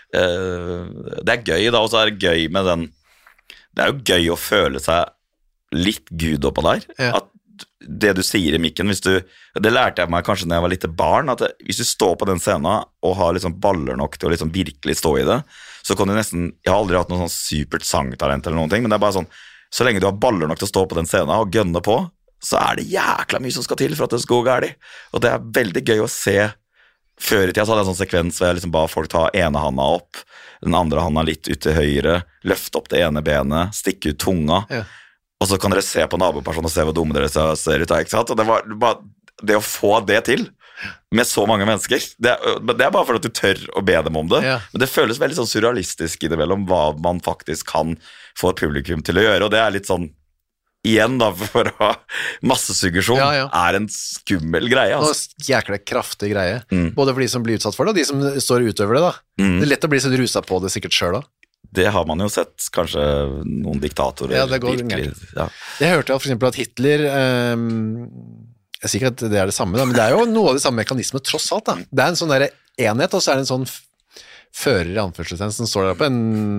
uh, det er gøy da, og så er det gøy med den, det er jo gøy å føle seg litt gud oppå der, ja. at det du sier i mikken, hvis du, det lærte jeg meg kanskje når jeg var litt barn, at det, hvis du står på den scenen og har liksom baller nok til å liksom virkelig stå i det, så kan du nesten, jeg har aldri hatt noe sånn supert sangtalent eller noen ting, men det er bare sånn, så lenge du har baller nok til å stå på den scenen og gønne på, så er det jækla mye som skal til for at det skal gå gærlig, og det er veldig gøy å se. Før i tida så hadde jeg en sånn sekvens hvor jeg liksom ba folk ta ene handa opp, den andre handa litt ut til høyre, løfte opp det ene benet, stikke ut tunga, ja. Og så kan dere se på nabopersonen og se hvor dumme dere ser ut, ikke sant? Og det, var, bare, det å få det til med så mange mennesker, det er, det er bare for at du tør å be dem om det, ja. Men det føles veldig sånn surrealistisk i det vel om hva man faktisk kan få et publikum til å gjøre, og det er litt sånn, igjen da, for å ha massesuggesjon, ja, ja. er en skummel greie. Altså. Og jækla kraftig greie, mm. både for de som blir utsatt for det, og de som står utover det da. Mm. Det er lett å bli så rusa på det sikkert selv da. Det har man jo sett, kanskje noen diktatorer. Ja, det går virkelig, ja. Jeg hørte for eksempel at Hitler, um, jeg er sikker at det er det samme da, men det er jo noe av de samme mekanismer tross alt da. Det er en sånn der enhet, og så er det en sånn fører i anførselstegn som står der på en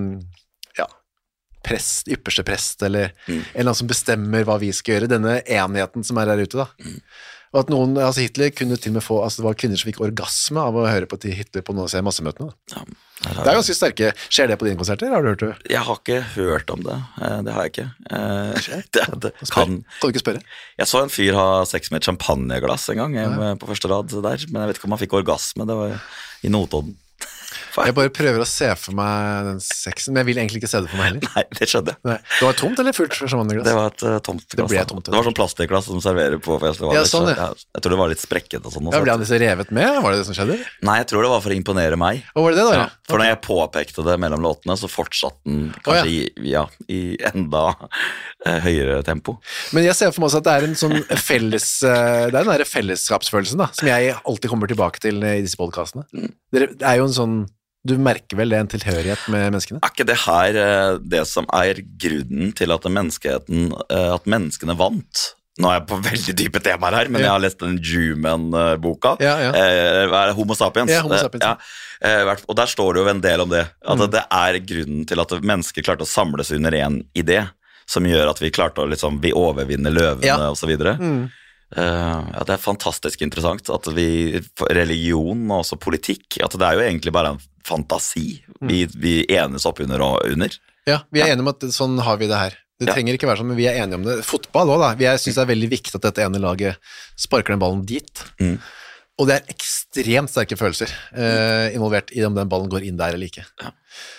ja, prest, ypperste prest, eller mm. en eller annen som bestemmer hva vi skal gjøre, denne enheten som er der ute da. Mm. Og at noen, altså Hitler kunne til og med få, altså det var kvinner som fikk orgasme av å høre på Hitler på noen av massemøtene da. Ja. Det er ganske sterke. Skjer det på dine konserter? Har du hørt det? Jeg har ikke hørt om det. Det har jeg ikke. Det, det kan... kan du ikke spørre? Jeg så en fyr ha sex med et champagneglass en gang ja. på første rad der, men jeg vet ikke om han fikk orgasme. Det var i Notodden. Jeg bare prøver å se for meg den sexen, men jeg vil egentlig ikke se det for meg heller. Nei, det skjønner jeg. Det var tomt eller fullt champagneglass? Det var et uh, tomt glass. Det ble tomt. Det var sånn plastikkglass som serverer på festivaler. Ja, sånn, ja. jeg, jeg tror det var litt sprekket og sånn. Ja, ble han disse revet med? Var det det som skjedde? Nei, jeg tror det var for å imponere meg. Og var det det da? Ja, for okay. når jeg påpekte det mellom låtene, så fortsatte den kanskje oh, ja. I, ja, i enda uh, høyere tempo. Men jeg ser for meg også at det er en sånn felles, uh, det er den der fellesskapsfølelsen da, som jeg alltid kommer tilbake til i disse podcastene. Mm. Det er jo en sånn du merker vel det en tilhørighet med menneskene? Er ikke det her det som er grunnen til at menneskeheten, at menneskene vant? Nå er jeg på veldig dype temaer her, men ja. Jeg har lest den Juman-boka. Ja, ja. Eh, Homo sapiens. Ja, Homo sapiens. Ja. Eh, og der står det jo en del om det. At mm. det er grunnen til at mennesker klarte å samles under en idé, som gjør at vi klarte å liksom, vi overvinne løvene ja. Og så videre. Mm. Uh, ja, det er fantastisk interessant at vi, religion og også politikk, at det er jo egentlig bare en fantasi vi, vi enes opp under og under. Ja, vi er ja. Enige om at sånn har vi det her. Det ja. Trenger ikke være sånn, men vi er enige om det. Fotball også da, jeg synes det er veldig viktig at dette ene laget sparker den ballen dit. Mm. Og det er ekstremt sterke følelser uh, involvert i om den ballen går inn der eller ikke. Ja.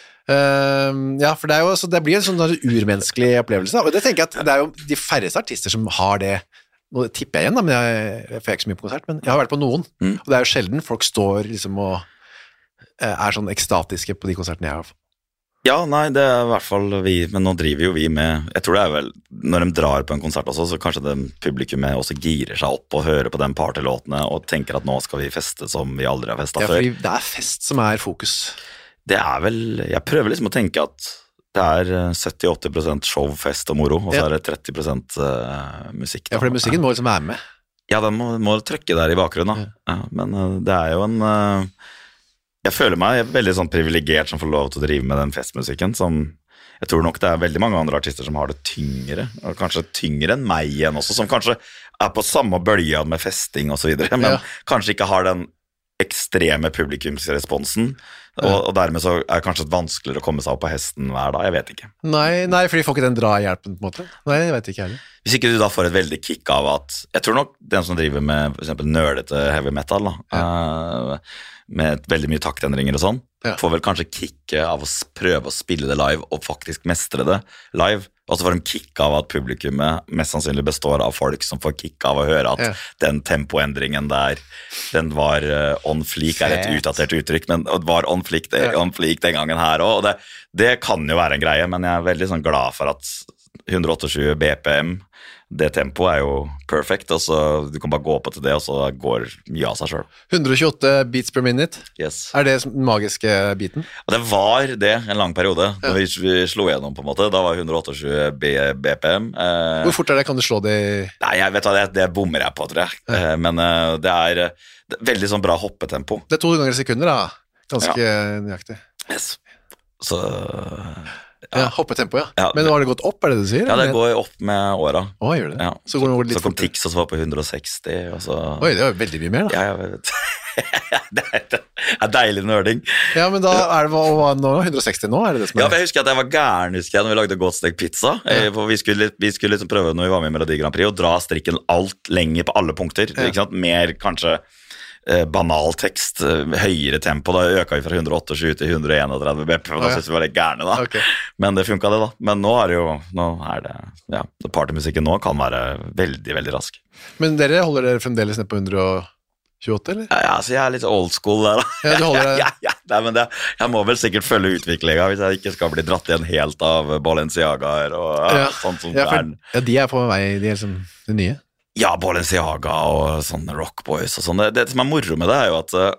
Uh, ja, for det, er jo, så det blir en sånn urmenneskelig opplevelse da. Og det tenker jeg at det er jo de færreste artister som har det. Nå tipper jeg igjen da, men jeg, jeg får ikke så mye på konsert, men jeg har vært på noen, mm. og det er jo sjelden folk står liksom og er sånn ekstatiske på de konsertene jeg har. Ja, nei, det er i hvert fall vi, men nå driver jo vi med, jeg tror det er vel, når de drar på en konsert også, så kanskje det publikummet også girer seg opp og hører på den partylåtene og tenker at nå skal vi feste som vi aldri har festet før. Ja, fordi det er fest som er fokus. Det er vel, jeg prøver liksom å tenke at det er sytti til åtti prosent show, fest og moro, og så ja. Er det tretti prosent uh, musikk. Da. Ja, for musikken må liksom være med. Ja, den må, må trykke der i bakgrunnen. Ja. Ja, men uh, det er jo en... Uh, jeg føler meg veldig sånn privilegert som får lov til å drive med den festmusikken, som jeg tror nok det er veldig mange andre artister som har det tyngre, og kanskje tyngre enn meg igjen også, som kanskje er på samme bølge med festing og så videre, men ja. Kanskje ikke har den ekstreme publikumsresponsen, og, og dermed så er det kanskje vanskeligere å komme seg opp på hesten hver dag, jeg vet ikke. Nei, nei, fordi får ikke den drahjelpen på en måte. Nei, jeg vet ikke heller. Hvis ikke du da får et veldig kick av at, jeg tror nok den som driver med for eksempel nerdete heavy metal da, ja. uh, med veldig mye taktendringer og sånn, ja. får vel kanskje kicket av å prøve å spille det live og faktisk mestre det live, og så får de kick av at publikummet mest sannsynlig består av folk som får kick av å høre at ja. den tempoendringen der, den var uh, on fleek, er et utdatert uttrykk, men det var on fleek, det, ja. on fleek den gangen her også, og det, det kan jo være en greie, men jeg er veldig sånn glad for at hundre tjueåtte B P M, det tempoet er jo perfekt, og så du kan bare gå på til det, og så går mye av seg selv. hundre tjueåtte beats per minute? Yes. Er det den magiske biten? Og det var det en lang periode, ja. når vi, vi slo gjennom på en måte, da var hundre tjueåtte B P M. Eh, Hvor fort er det? Kan du slå det? Nei, jeg vet hva, det, det bommer jeg på, tror jeg. Ja. Eh, men eh, det, er, det er veldig sånn bra hoppetempo. Det er to ganger i sekunder da, ganske ja. nøyaktig. Yes. Så... Ja, ja hoppetempo, ja. ja. Men har det gått opp, er det du sier? Ja, det går opp med åra. Å, gjør det? Ja. Så, går det litt så kom Tix, og så var på hundre seksti, og så... Oi, det var veldig mye mer, da. Ja, jeg vet. det er, det er deilig nerding. Ja, men da er det hva nå? hundre seksti nå, er det det som er? Ja, for jeg husker at jeg var gæren, husker jeg, når vi lagde godt stekt pizza. Ja. For vi skulle, vi skulle liksom prøve, når vi var med i Melodi Grand Prix, å dra strikken alt lenger på alle punkter. Ja. Ikke sant? Mer, kanskje... banal tekst, høyere tempo, da øka vi fra hundre tjueåtte til hundre tretten B P M, og da synes vi var litt gærne da, okay. men det funket det da, men nå er det jo, nå er det, ja, partymusikken nå kan være veldig, veldig rask. Men dere holder dere fremdeles ned på hundre tjueåtte, eller? Ja, ja, så jeg er litt old school der da. Ja, du holder det? ja, ja, ja, men det, jeg må vel sikkert følge utviklingen hvis jeg ikke skal bli dratt igjen helt av Balenciagaer og ja, ja. sånt som ja, for, er. Ja, de er på vei, de er som det nye. Ja, Balenciaga og sånne rockboys og sånn. Det, det som er moro med det er jo at uh,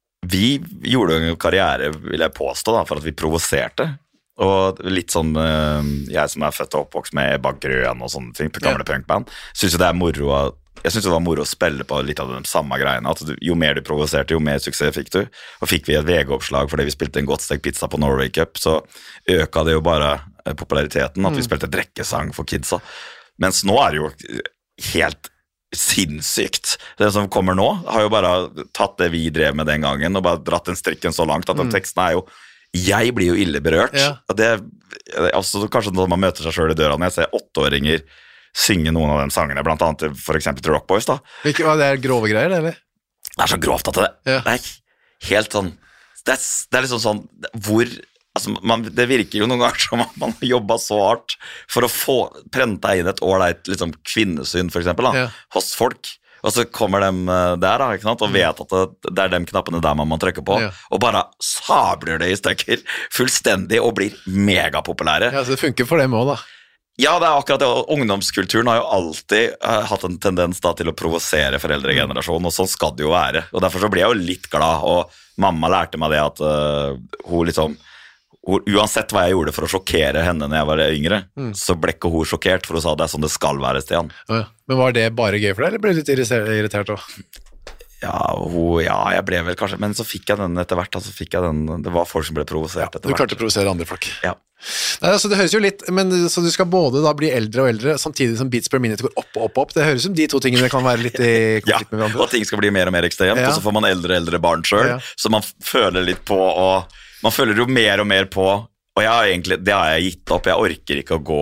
vi gjorde en karriere, vil jeg påstå, da, for at vi provoserte. Og litt sånn, uh, jeg som er født og oppvokst med Ebba Grøn og sånne ting, på gamle ja. punkband, synes jo det er moro å, jeg synes det var moro å spille på litt av de samme greiene, at du, jo mer du provoserte, jo mer suksess fikk du. Og fikk vi et V G-oppslag fordi vi spilte en godt stekt pizza på Norway Cup, så øka det jo bare uh, populariteten, at vi spilte drekkesang for kidsa. Mens nå er det jo helt sinnssykt. Det som kommer nå har jo bare tatt det vi drev med den gangen og bare dratt den strikken så langt at den mm. teksten er jo, jeg blir jo ille berørt. Ja. Det, altså, kanskje når man møter seg selv i døra, når jeg ser åtteåringer synge noen av de sangene, blant annet for eksempel til Rock Boys da. Hvilke, det er grove greier, eller? Det er så grovt at det, ja. det er helt sånn, det er, det er liksom sånn, hvor altså, man, det virker jo noen ganger som at man har jobbet så hardt for å få prenta inn et ålreit liksom, kvinnesyn, for eksempel, da, ja. hos folk. Og så kommer de der da, ikke sant, og vet at det, det er de knappene der man må trykke på, ja. og bare sabler det i stykker fullstendig og blir megapopulære. Ja, så det funker for dem også, da. Ja, det er akkurat det. Ungdomskulturen har jo alltid uh, hatt en tendens da, til å provosere foreldregenerasjonen, og sånn skal det jo være. Og derfor så blir jeg jo litt glad, og mamma lærte meg det at uh, hun liksom uansett hva jeg gjorde for å sjokkere henne når jeg var yngre, mm. så ble ikke hun sjokkert, for hun sa det er sånn det skal være, Stian. Ja, men var det bare gøy for deg, eller ble du litt irritert også? Ja, hun, ja, jeg ble vel kanskje, men så fikk jeg den etter hvert, altså fikk jeg den, det var folk som ble provosert etter hvert. Du klarte å provosere andre folk. Ja. Nei, altså det høres jo litt, men så du skal både da bli eldre og eldre, samtidig som beats per minute går opp og opp og opp, det høres som de to tingene kan være litt i konflikt med hverandre. Ja, og ting skal bli mer og mer ekstremt, ja. og så får man eldre og eldre barn selv, ja. så man føler litt på, og man føler jo mer og mer på, og jeg har egentlig, det har jeg gitt opp, jeg orker ikke å gå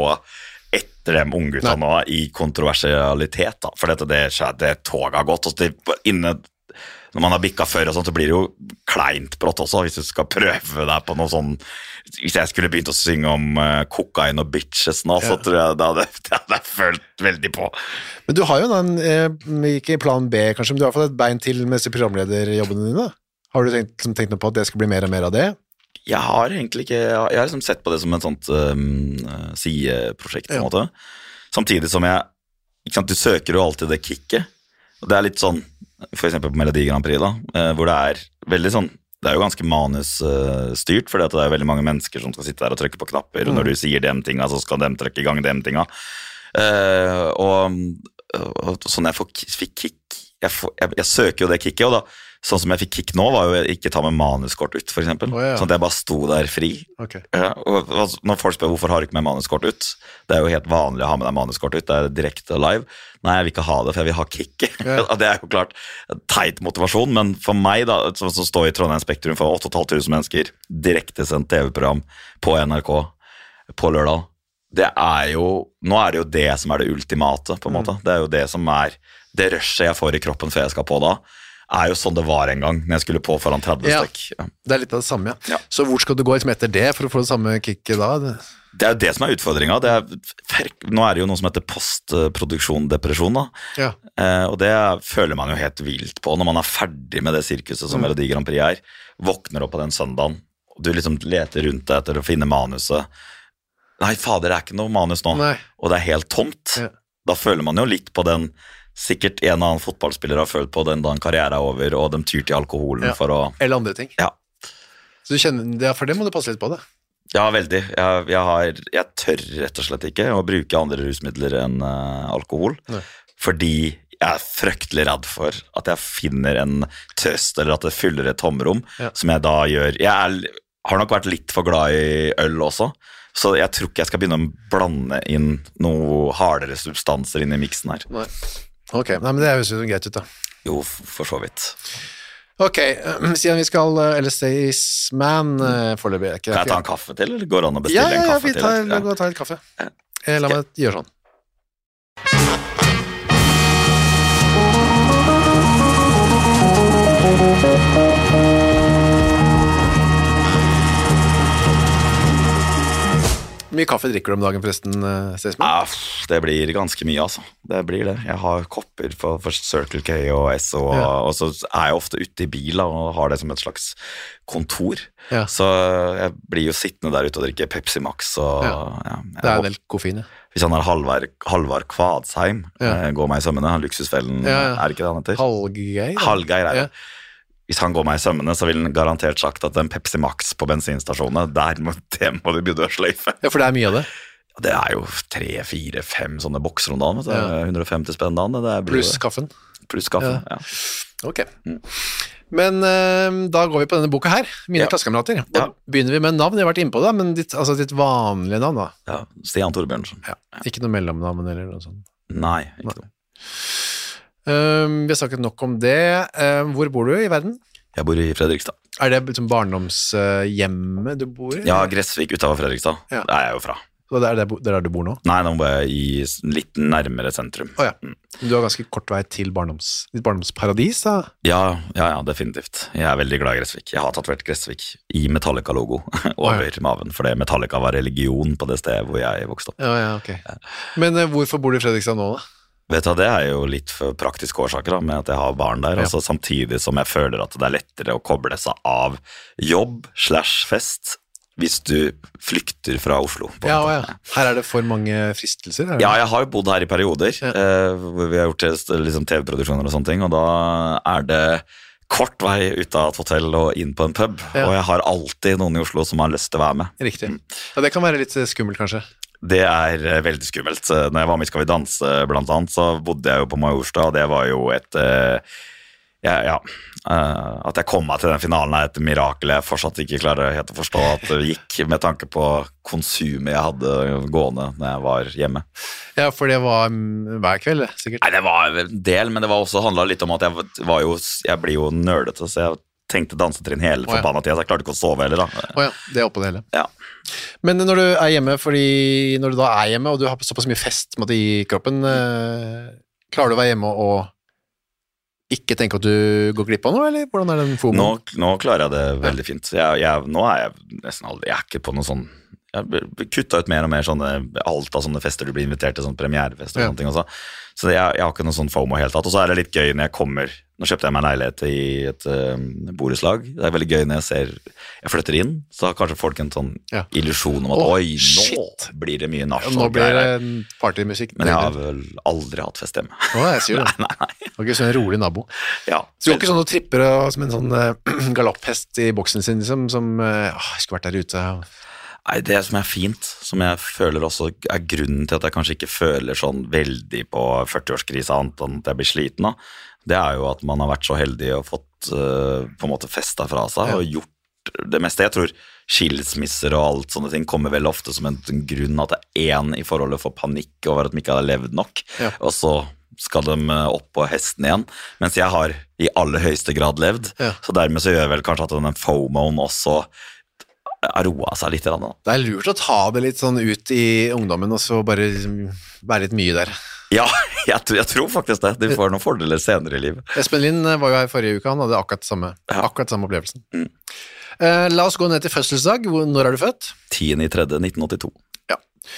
etter dem unggutta nå i kontroversialitet da, for dette, det, det toget har gått, og det, inne, når man har bikket før og sånt, så blir det jo kleint brått også, hvis du skal prøve deg på noe sånn, hvis jeg skulle begynt å synge om uh, kokain og bitches nå, ja. så tror jeg det hadde, det hadde jeg følt veldig på. Men du har jo en, eh, ikke plan B kanskje, men du har fått et bein til med programlederjobbene dine da? Har du tenkt, liksom, tenkt noe på at det skal bli mer og mer av det? Jeg har egentlig ikke, jeg har liksom sett på det som en sånt um, sideprosjekt på en ja. måte. Samtidig som jeg, ikke sant, du søker jo alltid det kicket, og det er litt sånn, for eksempel på Melodi Grand Prix da, hvor det er veldig sånn, det er jo ganske manusstyrt, fordi at det er veldig mange mennesker som skal sitte der og trykke på knapper, og når du sier de tingene, så skal de trykke i gang de tingene. Uh, og, og så når jeg får, fikk kick, jeg, får, jeg, jeg søker jo det kicket, og da Sånn som jeg fikk kick nå, var jo ikke ta med manuskort ut, for eksempel. Oh, ja. Sånn at jeg bare sto der fri. Okay. Ja, og når folk spør hvorfor har du ikke med manuskort ut, det er jo helt vanlig å ha med deg manuskort ut, det er direkte live. Nei, jeg vil ikke ha det, for jeg vil ha kicket. Ja. Det er jo klart teit motivasjon, men for meg da, som står i Trondheim Spektrum for åtte tusen fem hundre mennesker, direkte sendt T V-program på N R K på lørdag, det er jo, nå er det jo det som er det ultimate, på en måte. Mm. Det er jo det som er, det rushet jeg får i kroppen før jeg skal på da, er jo sånn det var en gang, når jeg skulle på foran tretti ja, stykk. Ja. Det er litt av det samme, ja. ja. Så hvor skal du gå liksom etter det, for å få det samme kicket da? Det, det er jo det som er utfordringen. Det er, nå er det jo noe som heter postproduksjon-depresjon da. Ja. Eh, og det føler man jo helt vilt på, når man er ferdig med det sirkuset som mm. Melodi Grand Prix er, våkner opp på den søndagen, og du liksom leter rundt deg etter å finne manuset. Nei, fader, det er ikke noe manus nå, Nei. Og det er helt tomt. Ja. Da føler man jo litt på den, sikkert en annen fotballspiller har følt på den da en karriere er over, og de tyr til alkoholen ja. for å... Eller andre ting. Ja. Så du kjenner, ja, for det må du passe litt på det. Ja, veldig. Jeg, jeg, har, jeg tør rett og slett ikke å bruke andre rusmidler enn uh, alkohol, Nei. Fordi jeg er fryktelig redd for at jeg finner en tøst, eller at det fyller et tomrom, ja. Som jeg da gjør. Jeg er, har nok vært litt for glad i øl også, så jeg tror ikke jeg skal begynne å blande inn noe hardere substanser inn i miksen her. Nei. Ok, Nei, men det høres jo greit ut da. Jo, for så vidt. Ok, siden vi skal uh, L S A's Man uh, foreløpig. Kan jeg ta en kaffe til, eller går det an å bestille ja, ja, en kaffe ja, til? Ja, vi tar, tar et kaffe. Ja. Eh, la meg gjøre sånn. Hvor mye kaffe drikker du om dagen forresten, Stesman? Ja, det blir ganske mye, altså. Det blir det. Jeg har kopper for, for Circle K og S, og, ja. Og så er jeg ofte ute i bil og har det som et slags kontor. Ja. Så jeg blir jo sittende der ute og drikke Pepsi Max. Og, ja. Ja, det er en del koffein, ja. Hvis han er Halvard, Halvard Kvadsheim, ja. eh, går meg i sømmene, han luksusfellen, ja, ja. Er det ikke det han heter? Hallgeir? Hallgeir, er det. Ja. Hvis han går meg i sømmene, så vil han garantert sagt at en Pepsi Max på bensinstasjonen, der må, det må du begynne å sløyfe. Ja, for det er mye av det. Ja, det er jo tre, fire, fem sånne bokser om dagen, det er ja. hundre og femti spenn dagen. Pluss kaffen. Pluss kaffen, ja. ja. Ok. Mm. Men uh, da går vi på denne boka her, mine ja. klassekamerater. Da ja. begynner vi med navn, jeg har vært inne på det, men ditt, altså ditt vanlige navn da. Ja, Stian Torbjørnsen. Ja. Ikke noe mellomnavn eller noe sånt? Nei, ikke noe. Um, vi har snakket nok om det. Um, hvor bor du i verden? Jeg bor i Fredrikstad. Er det liksom barndomshjemmet du bor i? Ja, Gressvik utenfor Fredrikstad. Ja. Det er jeg jo fra. Så det er der, der du bor nå? Nei, nå bor jeg i litt nærmere sentrum. Oh, ja. mm. Du har ganske kort vei til barndoms, ditt barndomsparadis, da? Ja, ja, ja, definitivt. Jeg er veldig glad i Gressvik. Jeg har tatovert Gressvik i Metallica-logo over oh, ja. maven, for det Metallica var religion på det stedet hvor jeg vokste opp. Ja, ja, ok. Men uh, hvorfor bor du i Fredrikstad nå, da? Vet du, det er jo litt for praktiske årsaker da, med at jeg har barn der, ja. altså, samtidig som jeg føler at det er lettere å koble seg av jobb slash fest hvis du flykter fra Oslo. Ja, ja. Her er det for mange fristelser? Er det? Ja, jeg har jo bodd her i perioder, ja. eh, hvor vi har gjort liksom, T V-produksjoner og sånne ting, og da er det kort vei ut av et hotell og inn på en pub, ja. og jeg har alltid noen i Oslo som har lyst til å være med. Riktig. Ja, det kan være litt skummelt, kanskje. Det er veldig skummelt. Når jeg var med i Skal vi danse, blant annet, så bodde jeg jo på Majorstua, og det var jo et ja, ja, at jeg kom meg til den finalen er et mirakel jeg fortsatt ikke klarer helt å forstå at det gikk, med tanke på konsumet jeg hadde gående når jeg var hjemme. Ja, for det var hver kveld, sikkert? Nei, det var en del, men det var også handlet litt om at jeg var jo, jeg blir jo nerdete, så jeg tenkte dansetrinn hele oh, ja. forbannet tida, så jeg klarte ikke å sove heller da. Åh oh, ja, det er oppå det hele. Ja. Men når du er hjemme, fordi når du da er hjemme, og du har såpass mye fest måtte, i kroppen, eh, klarer du å være hjemme og ikke tenke at du går glipp av noe, eller hvordan er den fomo? Nå, nå klarer jeg det veldig fint. Jeg, jeg, nå er jeg nesten aldri, jeg er ikke på noe sånn, jeg kuttet ut mer og mer sånne, alt av sånne fester du blir invitert til, sånne premierefester og ja. sånne ting også. Så jeg, jeg har ikke noe sånn FOMO helt tatt, og så er det litt gøy når jeg kommer, nå kjøpte jeg meg en leilighet i et uh, borettslag, det er veldig gøy når jeg ser, jeg flytter inn, så har kanskje folk en sånn ja. illusjon om at, oh, oi, nå shit. Blir det mye nach. Ja, nå blir det en partymusikk. Men jeg har vel aldri hatt fest hjemme. Å, jeg sier det. nei, nei, nei. Ok, så en rolig nabo. Ja. Så du har ikke sånn å tripper som en sånn uh, galopphest i boksen sin, liksom, som, uh, åh, jeg skulle vært der ute. Nei, det som er fint, som jeg føler også er grunnen til at jeg kanskje ikke føler sånn veldig på førti-årskrisa annet enn at jeg blir sliten da, det er jo at man har vært så heldig og fått uh, på en måte festet fra seg ja. Og gjort det meste. Jeg tror skilsmisser og alt sånne ting kommer vel ofte som en, en grunn at det er en i forholdet for panikk over at de ikke har levd nok, ja. Og så skal de opp på hesten igjen, mens jeg har i aller høyeste grad levd, ja. Så dermed så gjør jeg vel kanskje at den FOMOen også roa seg litt. Da. Det er lurt å ta det litt sånn ut i ungdommen, og så bare være litt mye der. Ja, jeg, jeg tror faktisk det. De får noen fordeler senere i livet. Espen Lind var jo her forrige uke, han hadde akkurat samme, ja. Akkurat samme opplevelsen. Mm. Uh, la oss gå ned til fødselsdag. Når er du født? tiende i tredje nitten åttito. Ja.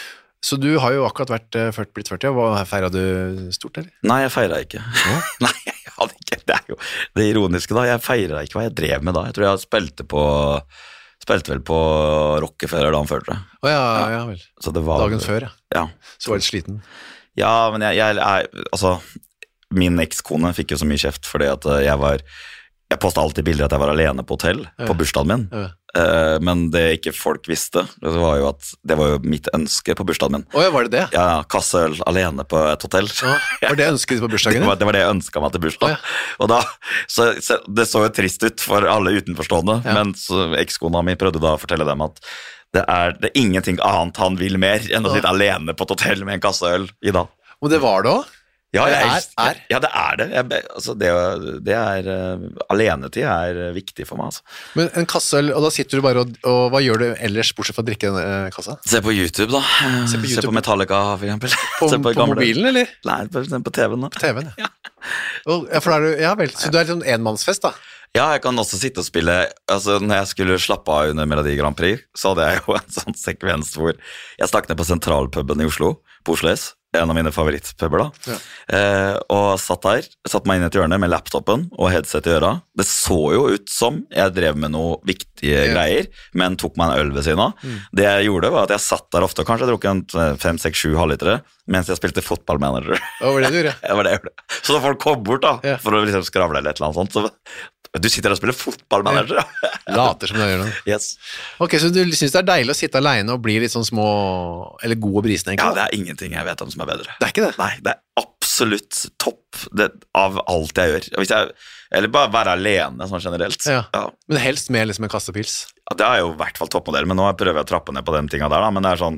Så du har jo akkurat vært uh, blitt førti, og feiret du stort, eller? Nei, jeg feiret ikke. Ja. Nei, jeg hadde ikke. Det er jo det ironiske da. Jeg feiret ikke hva jeg drev med da. Jeg tror jeg spilte på Spilte vel på Rockefeller dagen før, tror jeg. Å ja, ja vel. Så det var, dagen før, ja. Ja. Så var det sliten. Ja, men jeg, jeg er, altså, min ekskone fikk jo så mye kjeft, fordi at jeg var, jeg postet alltid bilder at jeg var alene på hotell, ja. På bursdagen min, ja. uh, men det ikke folk visste, det var jo at det var jo mitt ønske på bursdagen min. Åja, var det det? Ja, kasseøl alene på et hotell. Ja, var det ønsket på bursdagen? det, var, det var det jeg ønsket meg til bursdag. Ja. Og da, så, så, det så jo trist ut for alle utenforstående, ja. Men ekskona mi prøvde da å fortelle dem at det er, det er ingenting annet han vil mer enn å sitte ja. Alene på et hotell med en kasseøl i dag. Og det var det også? Ja, jeg, er, er. ja, det er det. Jeg, altså det, det er uh, alenetid er uh, viktig for meg. Altså. Men en kasseøl, og da sitter du bare og, og hva gjør du ellers bortsett fra å drikke den uh, kassa? Se på YouTube da. Se på, YouTube. Se på Metallica for eksempel. På, Se på, på mobilen, eller? Nei, på, på T V-en da. På T V-en, ja. Og, ja, for da er du, ja vel, så du er litt sånn enmannsfest da? Ja, jeg kan også sitte og spille, altså når jeg skulle slappe av under Melodi Grand Prix, så hadde jeg jo en sånn sekvens hvor jeg stakk ned på sentralpuben i Oslo, på Oslo S, en av mine favorittpuber da, ja. eh, og satt der, satt meg inn i et hjørne med laptopen og headset i øra. Det så jo ut som jeg drev med noe viktige ja. Greier, men tok meg en øl ved siden av. Mm. Det jeg gjorde var at jeg satt der ofte, kanskje jeg drukket en fem, seks, sju halvlitere, mens jeg spilte fotballmanager. Hva var det du gjorde? Ja, var det jeg gjorde. Så da folk kom bort da, ja. For å liksom skravle eller et eller annet sånt, så du sitter og spiller fotballmanager. Ja. Later som det gjør noe. Yes. Ok, så du synes det er deilig å sitte alene og bli litt sånn små, eller god og brisende, egentlig? Ja, det er ingenting jeg vet om som er bedre. Det er ikke det? Nei, det er absolutt topp det, av alt jeg gjør. Hvis jeg, eller bare være alene, sånn generelt. Ja. Ja. Men helst med liksom en kassepils? Ja, det er jo i hvert fall toppmodell, men nå prøver jeg å trappe ned på de tingene der, da. Men det er sånn,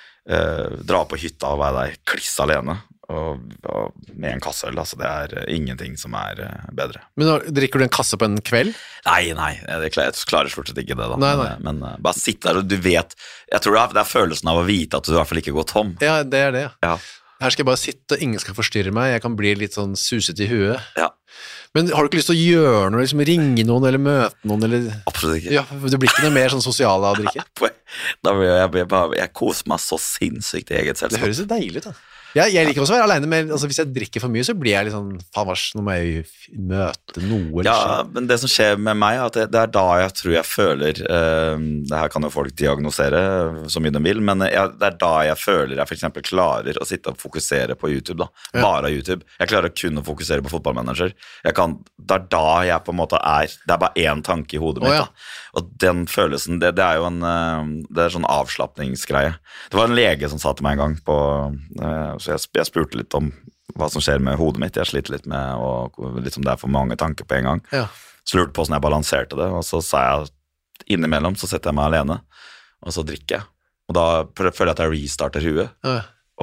eh, dra på hytta og være der kliss alene. Og, og med en kasseøl, altså det er ingenting som er uh, bedre. Men drikker du en kasse på en kveld? Nei, nei, jeg klarer, jeg klarer stort sett ikke det da. Nei, nei. Men, men uh, bare sitt der og du vet, jeg tror det er, det er følelsen av å vite at du i hvert fall ikke går tom. Ja, det er det. Ja. Her skal jeg bare sitte, ingen skal forstyrre meg, jeg kan bli litt sånn suset i huet. Ja. Men har du ikke lyst til å gjøre noe, liksom ringe noen eller møte noen? Eller? Absolutt ikke. Ja, det blir ikke noe mer sånn sosiale av å drikke? Da blir jeg, jeg, jeg, jeg koser meg så sinnssykt i eget selskap. Det høres jo deilig ut da. Ja, jeg liker også å være alene, men altså, hvis jeg drikker for mye, så blir jeg litt sånn, faen vars, nå må jeg møte noe. Ja, men det som skjer med meg, er at det, det er da jeg tror jeg føler, uh, det her kan jo folk diagnosere så mye de vil, men jeg, det er da jeg føler jeg for eksempel klarer å sitte og fokusere på YouTube da, ja. Bare YouTube. Jeg klarer å kunne fokusere på fotballmanager. Jeg kan, det er da jeg på en måte er, det er bare en tanke i hodet mitt oh, ja. Da. Og den følelsen, det, det er jo en, uh, det er sånn avslappningsgreie. Det var en lege som sa til meg en gang på, uh, så jeg, jeg spurte litt om hva som skjer med hodet mitt. Jeg sliter litt med og litt om det er for mange tanker på en gang. Ja. Så lurte på hvordan jeg balanserte det, og så sa jeg innimellom så setter jeg meg alene, og så drikker jeg. Og da føler jeg at jeg restarter huet. Ja.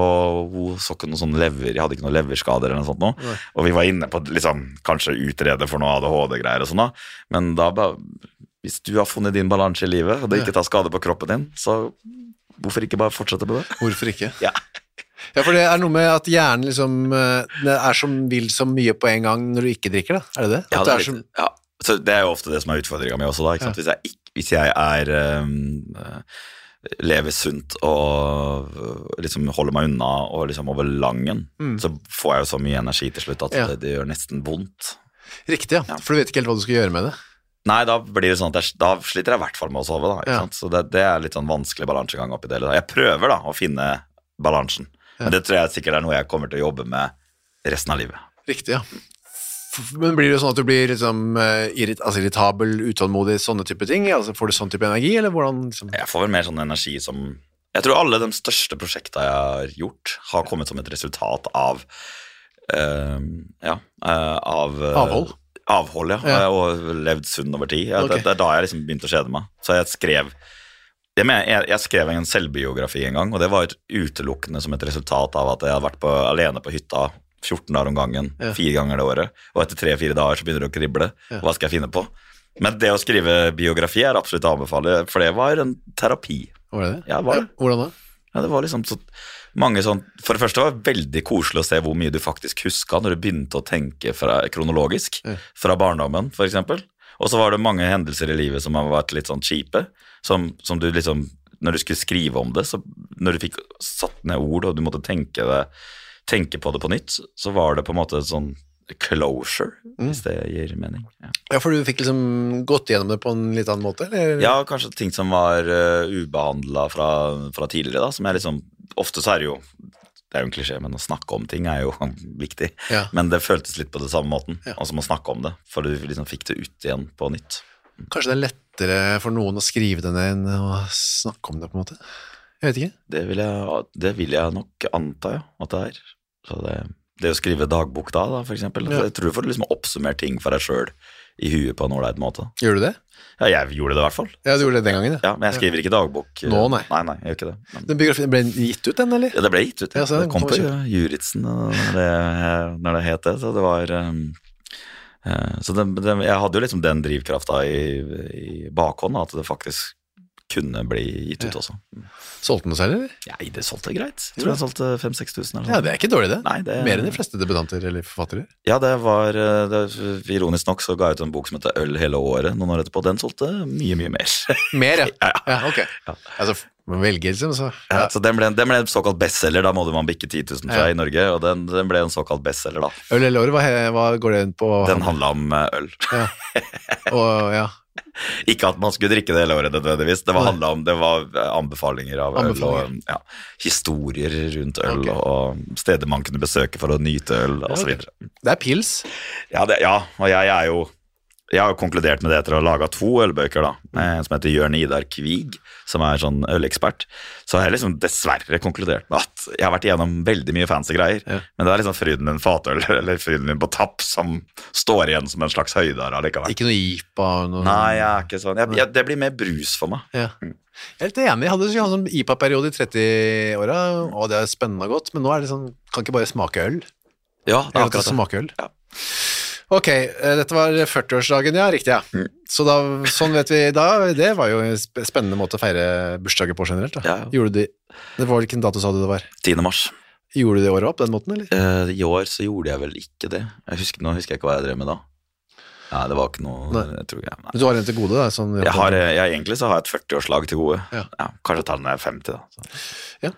Og hun så ikke noen sånn lever, jeg hadde ikke noen leverskader eller noe sånt nå. Ja. Og vi var inne på liksom, kanskje utrede for noe A D H D-greier og sånn da. Men da bare, hvis du har funnet din balanse i livet, og det ikke tar skade på kroppen din, så hvorfor ikke bare fortsette med det? Hvorfor ikke? Ja. Ja, for det er noe med at hjernen liksom er som vil så mye på en gang når du ikke drikker da, er det det? Ja, det, det, er er som... ja. Så det er jo ofte det som er utfordringen med også da, ikke sant? Ja. Hvis, jeg ikke, hvis jeg er um, lever sunt og liksom holder meg unna og liksom over langen, mm. så får jeg jo så mye energi til slutt at ja. det, det gjør nesten vondt. Riktig, ja. ja. For du vet ikke helt hva du skal gjøre med det. Nei, da blir det sånn at jeg, da sliter jeg i hvert fall med å sove da, ikke ja. sant? Så det, det er litt sånn vanskelig balansegang oppi det. Jeg prøver da å finne balansen. Ja. Men det tror jeg sikkert er noe jeg kommer til å jobbe med resten av livet. Riktig, ja. Men blir det sånn at du blir liksom irrit, altså irritabel, utålmodig, sånne type ting? Altså får du sånn type energi, eller hvordan? Liksom? Jeg får vel mer sånn energi som... Jeg tror alle de største prosjektene jeg har gjort har kommet som et resultat av uh, ja, uh, av... Uh, Avhold? Avhold, ja, ja. Og levd sunn over tid. Ja, okay. det, det er da jeg liksom begynte å kjede meg. Så jeg skrev... Jeg, mener, jeg, jeg skrev en selvbiografi en gang, og det var utelukkende som et resultat av at jeg hadde vært på, alene på hytta fjorten dager om gangen, ja. fire ganger det året, og etter tre-fire dager så begynner det å krible. Ja. Hva skal jeg finne på? Men det å skrive biografi er absolutt å anbefale, for det var en terapi. Var det det? Ja, var det. Ja, hvordan da? Ja, det var liksom så mange sånn, for det første var det veldig koselig å se hvor mye du faktisk husket når du begynte å tenke fra, kronologisk, ja. Fra barndommen, for eksempel. Og så var det mange hendelser i livet som har vært litt sånn kjipe, som, som du liksom, når du skulle skrive om det, så når du fikk satt ned ord, og du måtte tenke, det, tenke på det på nytt, så var det på en måte sånn closure, mm. hvis det gir mening. Ja. Ja, for du fikk liksom gått gjennom det på en litt annen måte? Eller? Ja, kanskje ting som var uh, ubehandlet fra, fra tidligere, da, som er liksom, ofte så er det jo, det er jo en klisjé, men å snakke om ting er jo viktig. Ja. Men det føltes litt på det samme måten, ja. Altså å snakke om det, for du liksom fikk det ut igjen på nytt. Kanskje det er lettere for noen å skrive det ned enn å snakke om det på en måte? Jeg vet ikke. Det vil jeg, det vil jeg nok anta, ja, at det er. Så det, det å skrive dagbok da, da for eksempel, ja. Jeg tror du får liksom oppsummere ting for deg selv i huet på en ålreit måte. Gjør du det? Ja, jeg gjorde det i hvert fall. Ja, du gjorde det den gangen, ja. Ja, men jeg skriver ja. Ikke dagbok. Nå, nei. Nei, nei, jeg gjør ikke det. Men... Den biografien ble gitt ut, den, eller? Ja, det ble gitt ut. Ja. Ja, det kom på Juritzen når det, når det het det, så det var... Um, uh, så det, det, jeg hadde jo liksom den drivkrafta i, i bakhånd, at det faktisk kunne bli gitt ut ja. Også. Solgte den selv, eller? Ja, det solgte greit. Jeg tror jeg solgte fem-seks tusen. Ja, det er ikke dårlig det. Nei, det. Mer enn de fleste debutanter eller forfattere. Ja, det var, det, ironisk nok så ga jeg ut en bok som heter Øl hele året, noen år etterpå. Den solgte mye, mye mer. Mer, ja? Ja, ja ok. Ja. Altså, man velger liksom, så... Ja, ja så den ble, den ble en såkalt bestseller, da måtte man bikke ti tusen fra ja. I Norge, og den, den ble en såkalt bestseller da. Øl hele året, hva, hva går det inn på? Den handlet om øl. Ja, og ja... Ikke at man skulle drikke det hele året nødvendigvis. Det var, om, det var anbefalinger av anbefalinger. Øl og ja, historier rundt øl okay. Og steder man kunne besøke for å nyte øl og så videre. Det er pils. Ja, det, ja og jeg, jeg er jo jeg har jo konkludert med det etter å ha laget to ølbøker da, en som heter Jørn Idar Kvig, som er sånn ølekspert. Så har jeg liksom dessverre konkludert med at jeg har vært igjennom veldig mye fancy greier, ja. Men det er liksom fryden min fatøl, eller fryden min på tapp, som står igjen som en slags høydare allikevel. Ikke noe I P A? Noe... Nei, jeg er ikke sånn. Jeg, jeg, det blir mer brus for meg. Ja. Mm. Jeg er helt enig, jeg hadde en sånn I P A-periode i tretti-åra, og det er spennende og godt, men nå er det sånn, kan ikke bare smake øl. Ja, det er akkurat det. Smake øl. Ja. Ok, dette var førtiårsdagen, ja, riktig, ja. Mm. Så da, sånn vet vi, da, det var jo en spennende måte å feire bursdager på generelt, da. Ja, ja. Gjorde du det, det var hvilken dato sa du det var? tiende mars. Gjorde du det året opp, den måten, eller? Uh, I år så gjorde jeg vel ikke det. Jeg husker, nå husker jeg ikke hva jeg drev med da. Nei, det var ikke noe, nei. Jeg tror jeg, nei. Men du har en til gode, da? Sånn, jeg har, jeg, egentlig så har jeg et førtiårslag til gode. Ja. Ja, kanskje ta den når jeg er femti, da. Så. Ja.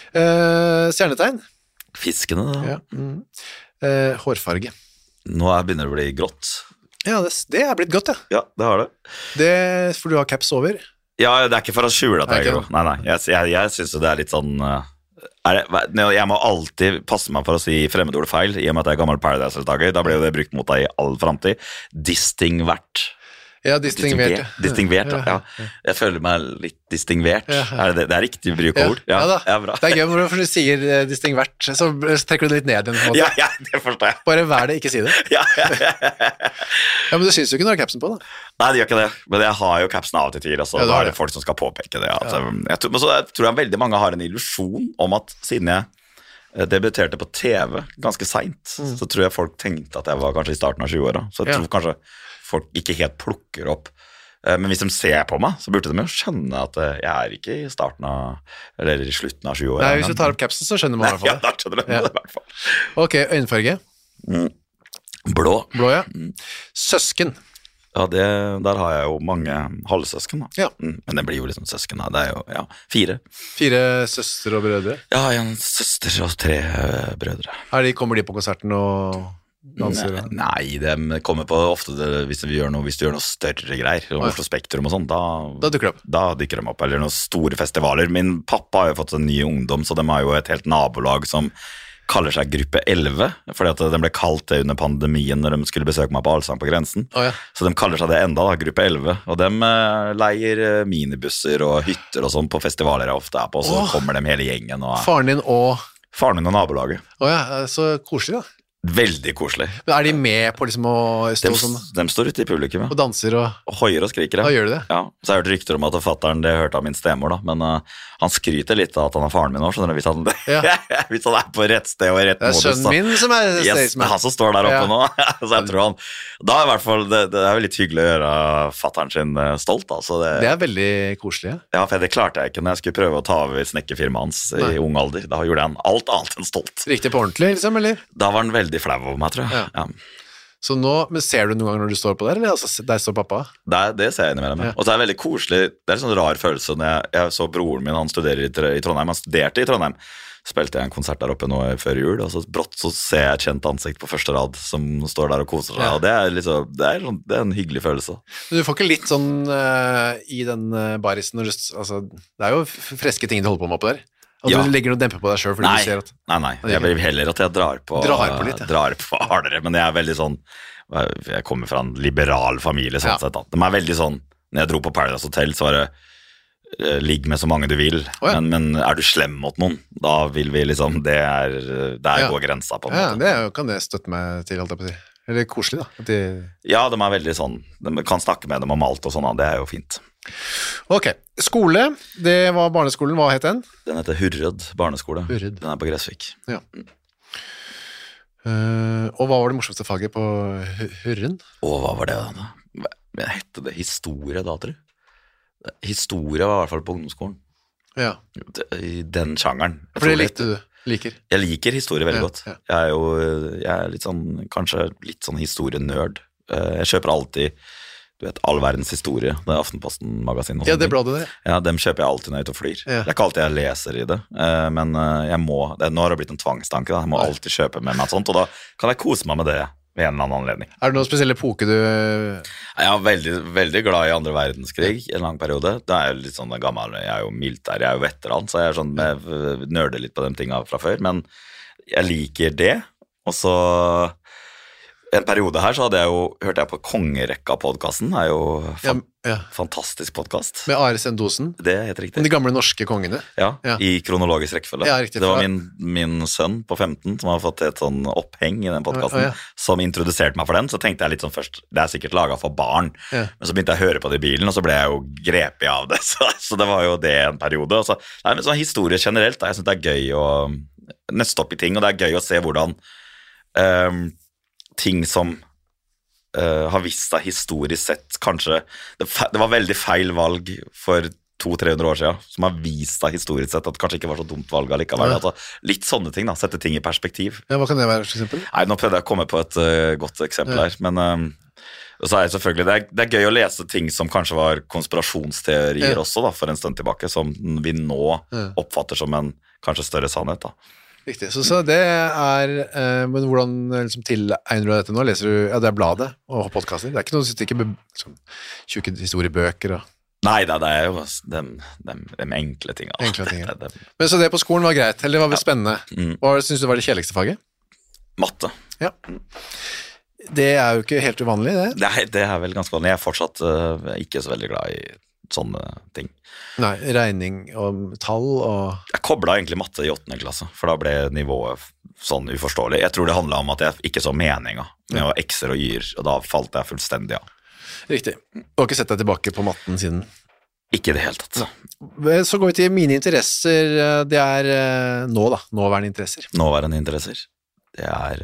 Uh, stjernetegn? Fiskene, da. Ja. Mm. Uh, hårfarge? Nå begynner det å bli grått. Ja, det, det er blitt godt, ja. Ja, det har det. Det for du har caps over? Ja, det er ikke for å skjule at jeg er grå. Nei, nei, jeg, jeg, jeg synes det er litt sånn... Er det, jeg må alltid passe meg for å si fremmedord feil, i og med at jeg er gammel Paradise-deltaker. Da ble jo det brukt mot deg i all fremtid. Distingvert. Ja, distingvert. Distingvert, ja. Ja, ja. Jeg føler meg litt distingvert. Ja, ja. Er det, det er riktig brukeord. Ja, ja da. Ja, bra. Det er gøy når du sier uh, distingvert, så, så trekker du det litt ned igjen. Ja, ja, det forstår jeg. Bare vær det, ikke si det. Ja, ja, ja, ja. Ja, men du synes jo ikke når du har capsen på, da. Nei, det gjør ikke det. Men jeg har jo capsen av til tider, altså. Ja, da er det folk som skal påpeke det. Altså. Ja. Jeg tror, men så jeg tror jeg veldig mange har en illusjon om at siden jeg debuterte på T V ganske sent, mm. så tror jeg folk tenkte at jeg var kanskje i starten av tjue-åra. Så jeg tror ja. Kanskje folk ikke helt plukker opp. Men hvis de ser på meg, så burde de jo skjønne at jeg er ikke i starten av, eller i slutten av tjue-åra. Nei, hvis du tar opp capsen, så skjønner man i hvert fall det. Ja, da skjønner de ja. Det i hvert fall. Ok, øynfarge? Mm. Blå. Blå, ja. Mm. Søsken? Ja, det, der har jeg jo mange halvsøsken da. Ja. Mm, men det blir jo liksom søsken da. Det er jo, ja, fire. Fire søstre og brødre? Ja, en søster og tre brødre. Er de, kommer de på konserten og... Danser, nei, de kommer på ofte det, hvis, vi gjør noe, hvis du gjør noe større greier, Oslo Spektrum og sånn, da, da, dukker de opp. da dukker de opp, eller noen store festivaler. Min pappa har jo fått en ny ungdom, så de har jo et helt nabolag som kaller seg gruppe elleve, fordi at den ble kalt det under pandemien når de skulle besøke meg på Allsang på grensen. Oh, ja. Så de kaller seg det enda, da, gruppe elleve. Og de uh, leier minibusser og hytter og sånn på festivaler jeg ofte er på, og så oh. kommer de hele gjengen. Og, faren din og... Faren min og nabolaget. Å oh, ja, så koselig da. Veldig koselig. Men er de med på liksom å stå de, sånn? De står ute i publikum, ja. Og danser og... Og hoier og skriker, ja. Hva gjør du det? Ja, så har jeg hørt rykter om at forfatteren, det hørte av min stemor da, men uh, han skryter litt av at han er faren min nå, skjønner du, hvis han, ja. hvis han er på rett sted og i rett modus. Det er sønnen min som er yes, det er han som står der oppe ja. nå. Så jeg tror han, da er i hvert fall, det, det er jo litt hyggelig å gjøre fatteren sin stolt da. Så det, det er veldig koselig, ja. Ja, for det klarte jeg ikke når jeg skulle prøve å ta over snekkerfirmaet hans i Nei. ung alder. Da gjorde han alt annet enn stolt. Riktig på ordentlig, liksom, eller? Da var han veldig flau over meg, tror jeg. Ja. Ja. Så nå, men ser du noen gang når du står på der, eller altså, der står pappa? Det, det ser jeg innimellom. Ja. Og så er det veldig koselig, det er en sånn rar følelse når jeg, jeg så broren min, han studerer i, i Trondheim, han studerte i Trondheim, spilte jeg en konsert der oppe nå før jul, og så brått så ser jeg et kjent ansikt på første rad som står der og koser seg, ja. og det er, liksom, det, er, det er en hyggelig følelse. Men du får ikke litt sånn uh, i den uh, barisen, når du, altså, det er jo freske ting du holder på med oppe der. Og ja. du legger noe dempe på deg selv fordi nei, du ser at... Nei, nei, jeg vil heller at jeg drar på, drar på litt, ja. drar på hardere, men jeg er veldig sånn, jeg kommer fra en liberal familie, sånn ja. sett, da. De er veldig sånn, når jeg dro på Paradise Hotel, så var det ligg med så mange du vil, oh, ja. men, men er du slem mot noen, da vil vi liksom, det er, der ja. går grensa på en ja, måte. Ja, det kan det støtte meg til, alt jeg på å si. Eller koselig da. At de... Ja, de er veldig sånn, de kan snakke med dem om alt og sånn, det er jo fint. Ok, skole, det var barneskolen, hva het den? Den heter Hurrød barneskole, Hurrød. Den er på Gressvik. Ja. Uh, og hva var det morsomste faget på Hurren? Og hva var det da? Hva hette det? Historie da, tror du? Historie var i hvert fall på ungdomsskolen. Ja. I den sjangeren. For det likte du? Liker? Jeg liker historie veldig ja, godt. Ja. Jeg er jo jeg er litt sånn, kanskje litt sånn historienørd. Jeg kjøper alltid, du vet, all verdens historie, det er Aftenposten-magasin. Ja, det bladet der. Ja, dem kjøper jeg alltid når jeg er ute og flyr. Ja. Det er ikke alltid jeg leser i det, men jeg må, det, nå har det blitt en tvangstanke da, jeg må alltid kjøpe med meg et sånt, og da kan jeg kose meg med det ved en eller annen anledning. Er det noen spesielle epoke du... Jeg er veldig, veldig glad i andre verdenskrig i en lang periode. Det er jo litt sånn gammel, jeg er jo militær, jeg er jo veteran, så jeg er sånn, jeg nørder litt på de tingene fra før, men jeg liker det, og så... En periode her så hadde jeg jo, hørte jeg på Kongerekka-podcasten, det er jo fan, ja, ja. fantastisk podcast. Med Are Sendosen? Det heter riktig. Om de gamle norske kongene? Ja, ja. I kronologisk rekkefølge. Ja, riktig. Det var min, min sønn på femten som har fått et sånn oppheng i den podcasten, ja, ja. som introduserte meg for den, så tenkte jeg litt sånn først, det er sikkert laget for barn, ja. men så begynte jeg å høre på det i bilen, og så ble jeg jo grepet av det, så, så det var jo det en periode. Og så, nei, men sånn historie generelt, da, jeg synes det er gøy å nøste opp i ting, og det er gøy å se hvordan... Um, ting som uh, har vist seg historisk sett, kanskje, det, det var veldig feil valg for to til tre hundre år siden, som har vist seg historisk sett, at det kanskje ikke var så dumt valg allikevel. Ja. Altså, litt sånne ting da, sette ting i perspektiv. Ja, hva kan det være, for eksempel? Nei, nå prøvde jeg å komme på et uh, godt eksempel ja. her, men um, så er det selvfølgelig, det er, det er gøy å lese ting som kanskje var konspirasjonsteorier ja. også da, for en stund tilbake, som vi nå ja. oppfatter som en kanskje større sannhet da. Riktig, så, så det er, eh, men hvordan liksom, tilegner du dette nå? Leser du, ja det er bladet og podcaster, det er ikke noe, det er ikke liksom, tjukke historiebøker og... Nei, det, det er jo de, de, de enkle tingene. Enkle ting, ja. det, det, men så det på skolen var greit, eller var det ja. spennende? Mm. Hva synes du var det kjedeligste faget? Matte. Ja. Det er jo ikke helt uvanlig, det. Nei, det er vel ganske vanlig. Jeg er fortsatt uh, ikke så veldig glad i sånne ting. Nei, regning og tall og... Jeg koblet egentlig matte i åttende klasse, for da ble nivået sånn uforståelig. Jeg tror det handlet om at jeg ikke så meningen med å ekser og yr, og da falt jeg fullstendig av. Riktig. Du har ikke sett deg tilbake på matten siden? Ikke det helt tatt. Ja. Så går vi til mine interesser. Det er nå da, nåværende interesser. Nåværende interesser. Det er...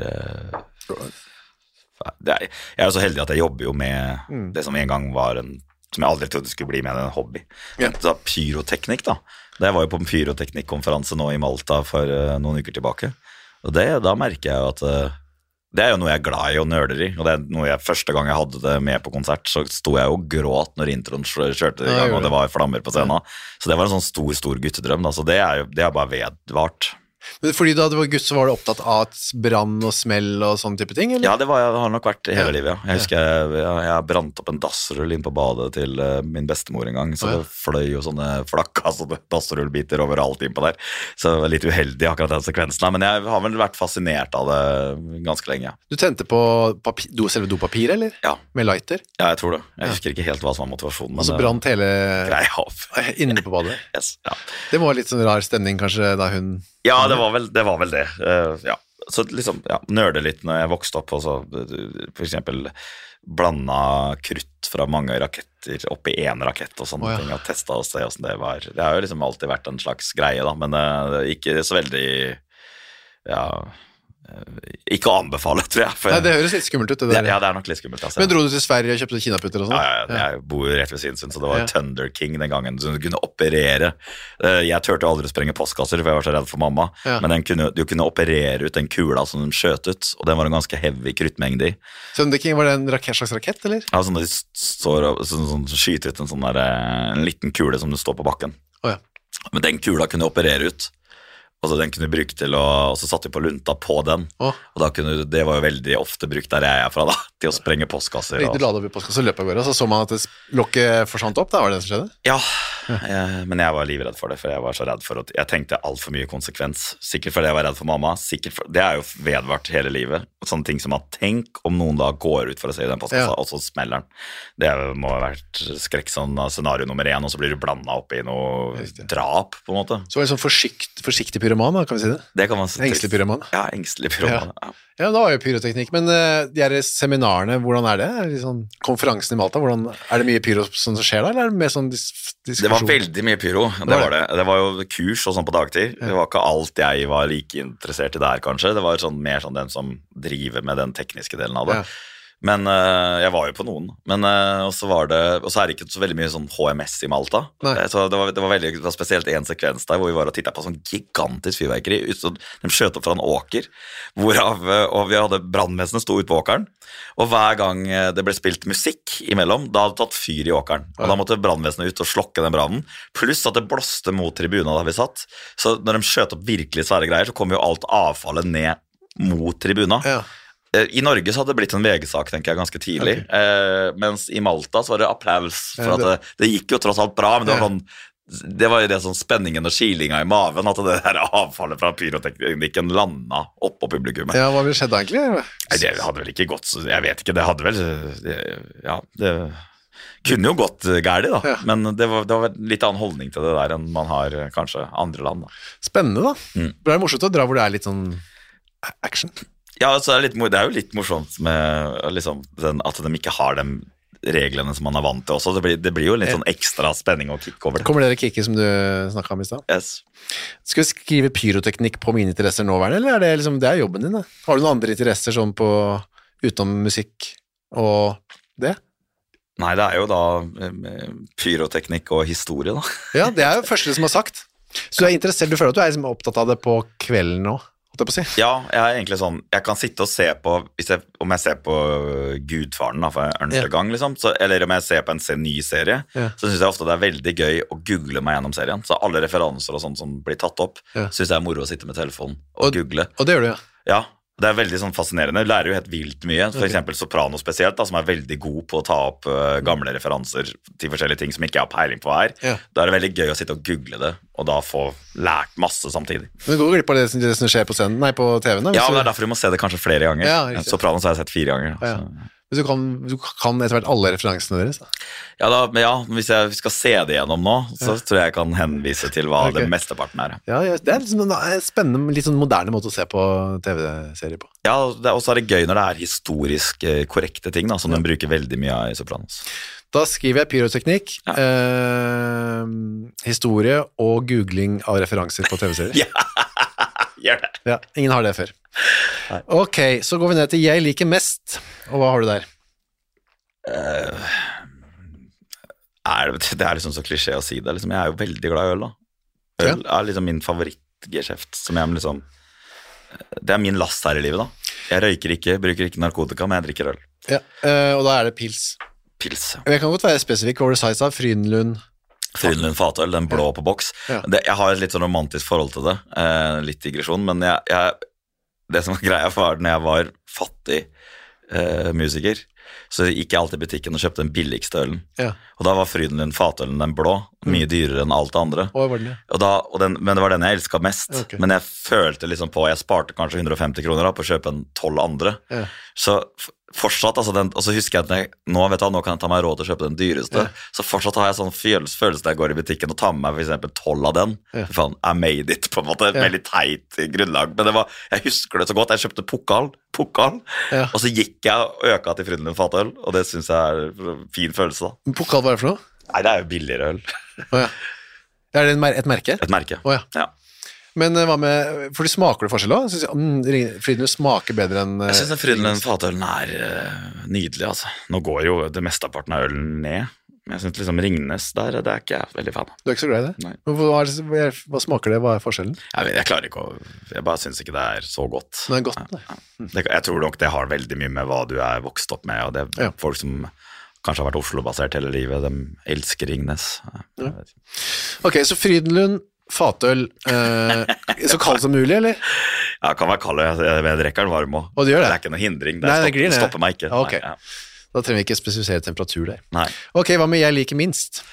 Det er jeg er jo så heldig at jeg jobber jo med mm. det som en gang var en som jeg aldri trodde skulle bli med en hobby. Ja. Da, pyroteknikk da. Det var jo på en pyroteknikkonferanse nå i Malta for uh, noen uker tilbake. Og det, da merker jeg jo at uh, det er jo noe jeg er glad i og nerder i. Og det er noe jeg, første gang jeg hadde det med på konsert, så sto jeg jo gråt når introen kjørte i gang, ja, og det var flammer på scenen. Ja. Så det var en sånn stor, stor guttedrøm. Da. Så det er jo det er bare vedvart. Men fordi da du var gutt, så var du opptatt av brann og smell og sånne type ting, eller? Ja, det, var, det har nok vært hele Ja. livet, ja. Jeg husker jeg, jeg, jeg brant opp en dassrull inn på badet til uh, min bestemor en gang, så Å, ja. det fløy jo sånne flakka, sånne dassrullbiter overalt inn på der. Så det var litt uheldig akkurat den sekvensen, men jeg har vel vært fascinert av det ganske lenge, ja. Du tente på papir, do, selve dopapir, eller? Ja. Med lighter? Ja, jeg tror det. Jeg Ja. husker ikke helt hva som var motivasjonen, Og så men brant hele greia av. inne på badet. Yes, ja. Det må være litt sånn rar stemning, kanskje, da hun... Ja, det var vel det. Var vel det. Uh, ja. Så liksom, ja, nørde litt når jeg vokste opp, og så for eksempel blanda krutt fra mange raketter opp i en rakett og sånne oh, ja. ting, og testa og se hvordan det var. Det har jo liksom alltid vært en slags greie, da, men uh, ikke så veldig, ja... Ikke å anbefale, tror jeg. For, Nei, det høres litt skummelt ut, det det, der. ja, det er nok litt skummelt. Altså. Men dro du til Sverige og kjøpte kinaputter og sånn? Ja, ja, ja, jeg bor rett ved Sinnsund, så det var Ja. Thunder King den gangen. Så du kunne operere. Jeg turte aldri å sprenge postkasser, for jeg var så redd for mamma. Ja. Men den kunne, du kunne operere ut den kula som de skjøt ut, og den var en ganske heavy kruttmengde i. Thunder King, var det en rakett, slags rakett, eller? Ja, sånn, de står, og- sånn, sånn, skyter ut en, sånn der, en liten kule som du står på bakken. Å, ja. Men den kula kunne operere ut. Og så den kunne du bruke til å, og så satt vi på lunta på den. Å, Og da kunne du, det var jo veldig ofte brukt der jeg er fra, da, til å sprenge postkasser. riktig, Og, du la det opp i postkassa og løp av gårde, og så så man at det lokket forsvant opp, da var det det som skjedde? ja, jeg, men jeg var livredd for det, for jeg var så redd for at jeg tenkte alt for mye konsekvens. Sikkert fordi jeg var redd for mamma. Sikkert for, det er jo vedvart hele livet. Sånne ting som at tenk om noen da går ut for å se i den postkassa, Ja. og så smeller den. Det må ha vært skrekk sånn scenario nummer én, og så blir du blanda opp i noe Riktig. drap, på en måte. Så var det en sånn forsikt, forsiktig pyroman, da, kan vi si det? Det kan man Engstelig pyroman. Ja, engstelig pyroman. Ja. Ja, da var jo pyroteknikk, men uh, de her seminarene, hvordan er det? Er det sånn, konferansen i Malta, hvordan, er det mye pyro som skjer da, eller er det mer sånn dis diskusjon? Det var veldig mye pyro, det var var det. Det var jo kurs og sånn på dagtid. Det var ikke alt jeg var like interessert i der, kanskje. Det var sånn, mer sånn den som driver med den tekniske delen av det. Ja. Men øh, jeg var jo på noen. Men øh, og så var det, og så er det ikke så veldig mye sånn H M S i Malta. Nei. Eh, Så det var, det var veldig, det var spesielt en sekvens der hvor vi var og tittet på sånn gigantisk fyrverkeri. Ut- så De skjøt opp fra en åker, hvorav, øh, og vi hadde brannvesenet stod ut på åkeren. Og hver gang øh, det ble spilt musikk imellom, da hadde det tatt fyr i åkeren. Og Ja. da måtte brannvesenet ut og slokke den brannen. Pluss at det blåste mot tribuna der vi satt. Så når de skjøt opp virkelig svære greier, så kom jo alt avfallet ned mot tribuna. Ja. I Norge så hadde det blitt en V G-sak, tenker jeg, ganske tidlig. Ok. Eh, mens i Malta så var det applaus. For Ja, at det, det gikk jo tross alt bra, men det var Ja. sånn det var jo det sånn spenningen og kilinga i maven, at det der avfallet fra pyroteknikken landa oppå publikummet. ja, hva ville skjedd da egentlig? Nei, det hadde vel ikke gått så Jeg vet ikke, det hadde vel det, Ja, det kunne jo gått gærlig, da. Ja. Men det var, det var en litt annen holdning til det der enn man har eh, kanskje andre land. da. Spennende da. Mm. Det er morsomt å dra hvor det er litt sånn action. Ja, altså, det, er litt, mor- det er jo litt morsomt med liksom, den, at de ikke har de reglene som man er vant til også. Det blir, det blir jo litt sånn ekstra spenning og kick over det. Kommer dere kicket som du snakket om i sted? Yes. Skal vi skrive pyroteknikk på mine interesser nåværende, eller er det liksom, det er jobben din da? Har du noen andre interesser sånn på, utenom musikk og det? Nei, det er jo da eh, pyroteknikk og historie, da. Ja, det er jo første som har sagt. Så du er interessert, du føler at du er liksom opptatt av det på kvelden nå, holdt jeg på å si? Ja, jeg er egentlig sånn Jeg kan sitte og se på hvis jeg, om jeg ser på Gudfaren da, for ernste Ja. gang, liksom, så, eller om jeg ser på en se- ny serie, Ja. så synes jeg ofte det er veldig gøy å google meg gjennom serien. Så alle referanser og sånt som blir tatt opp, Ja. synes jeg er moro å sitte med telefonen og, Og- google. Og det gjør du, ja. Ja, det er veldig sånn fascinerende. Du lærer jo helt vilt mye. For eksempel Soprano spesielt, da, som er veldig god på å ta opp uh, gamle referanser til forskjellige ting som ikke jeg har peiling på her. Ja. Da er det veldig gøy å sitte og google det, og da få lært masse samtidig. Men du går glipp av det som, det som skjer på scenen, nei, på T V-en da? Ja, hvis men det er du- derfor du må se det kanskje flere ganger. Ja, riktig. Soprano så har jeg sett fire ganger. Ja. Så. Hvis du kan, du kan etter hvert alle referansene deres da. Ja, da, men ja, hvis jeg skal se det gjennom nå, så tror jeg jeg kan henvise til hva Ok. det mesteparten er. Ja, ja, det er liksom en en spennende, litt sånn moderne måte å se på T V-serier på. Ja, det er, også er det gøy når det er historisk eh, korrekte ting, da, som de bruker veldig mye av i Sopranos. Da skriver jeg pyroteknikk, Ja. eh, historie og googling av referanser på T V-serier. Gjør det. Ja, ingen har det før. Ok, så går vi ned til jeg liker mest, og hva har du der? Eh, er det, det er liksom så klisjé å si det. Liksom, jeg er jo veldig glad i øl, da. Øl er liksom min favorittgeskjeft. Som jeg liksom Det er min last her i livet, da. Jeg røyker ikke, bruker ikke narkotika, men jeg drikker øl. Ja, eh, og da er det pils. Pils. Jeg kan godt være spesifikk over size av Frydenlund. Frydenlund Fatøl, den blå på boks. Ja. Det, jeg har et litt sånn romantisk forhold til det, eh, litt digresjon, men jeg, jeg, det som var greia var når jeg var fattig eh, musiker, så gikk jeg alltid i butikken og kjøpte den billigste ølen. Ja. Og da var Frydenlund Fatølen den blå, mye dyrere enn alt det andre. Å, var den, ja. Og da, og den, men det var den jeg elsket mest. Ok. Men jeg følte liksom på, jeg sparte kanskje hundre og femti kroner da, på å kjøpe en tolv andre. Ja. Så f- fortsatt, altså den, og så husker jeg at jeg, nå, vet du, nå kan jeg ta meg råd til å kjøpe den dyreste. Ja. Så fortsatt har jeg sånn følelse, følelse når jeg går i butikken og tar med meg for eksempel tolv av den. Ja. Fy faen, I made it, på en måte. Et Ja. veldig teit grunnlag. Men det var, jeg husker det så godt. Jeg kjøpte pokal, pokal, Ja. og så gikk jeg og øka til Frydenlund Fatøl, og det synes jeg er en fin følelse da. Pokal, hva er det for noe? Nei, det er jo billigere øl. Å, ja. Er det en mer- et merke? Et merke. Å, ja. Ja. Men eh, hva med, for de smaker det forskjell også? Synes jeg, mm, Ring- Frydenlund smaker bedre enn... eh, Jeg synes den Frydenlund Fatølen er uh, nydelig, altså. Nå går jo det mesteparten av ølen ned. Men jeg synes liksom Ringnes der, det er ikke jeg veldig fan av. Du er ikke så glad i det? Nei. Men Hva, er det, hva er- hva smaker det? Hva er forskjellen? Jeg, vet, jeg klarer ikke å Jeg bare synes ikke det er så godt. Det er godt, det. det Jeg tror nok det har veldig mye med hva du er vokst opp med, og det er Ja. folk som kanskje har vært Oslo-basert hele livet, de elsker Ringnes. Jeg vet ikke. Ok, så Frydenlund, Fatøl, eh, så kaldt som mulig, eller? Ja, kan være kald, jeg, jeg drikker den varm også. Og det gjør det? Det er ikke noe hindring, det, Nei, det stopp, glir det. stopper meg ikke. Ja, ok. Nei, ja. Da trenger vi ikke spesifisere temperatur der. Nei. Ok, hva med jeg liker minst?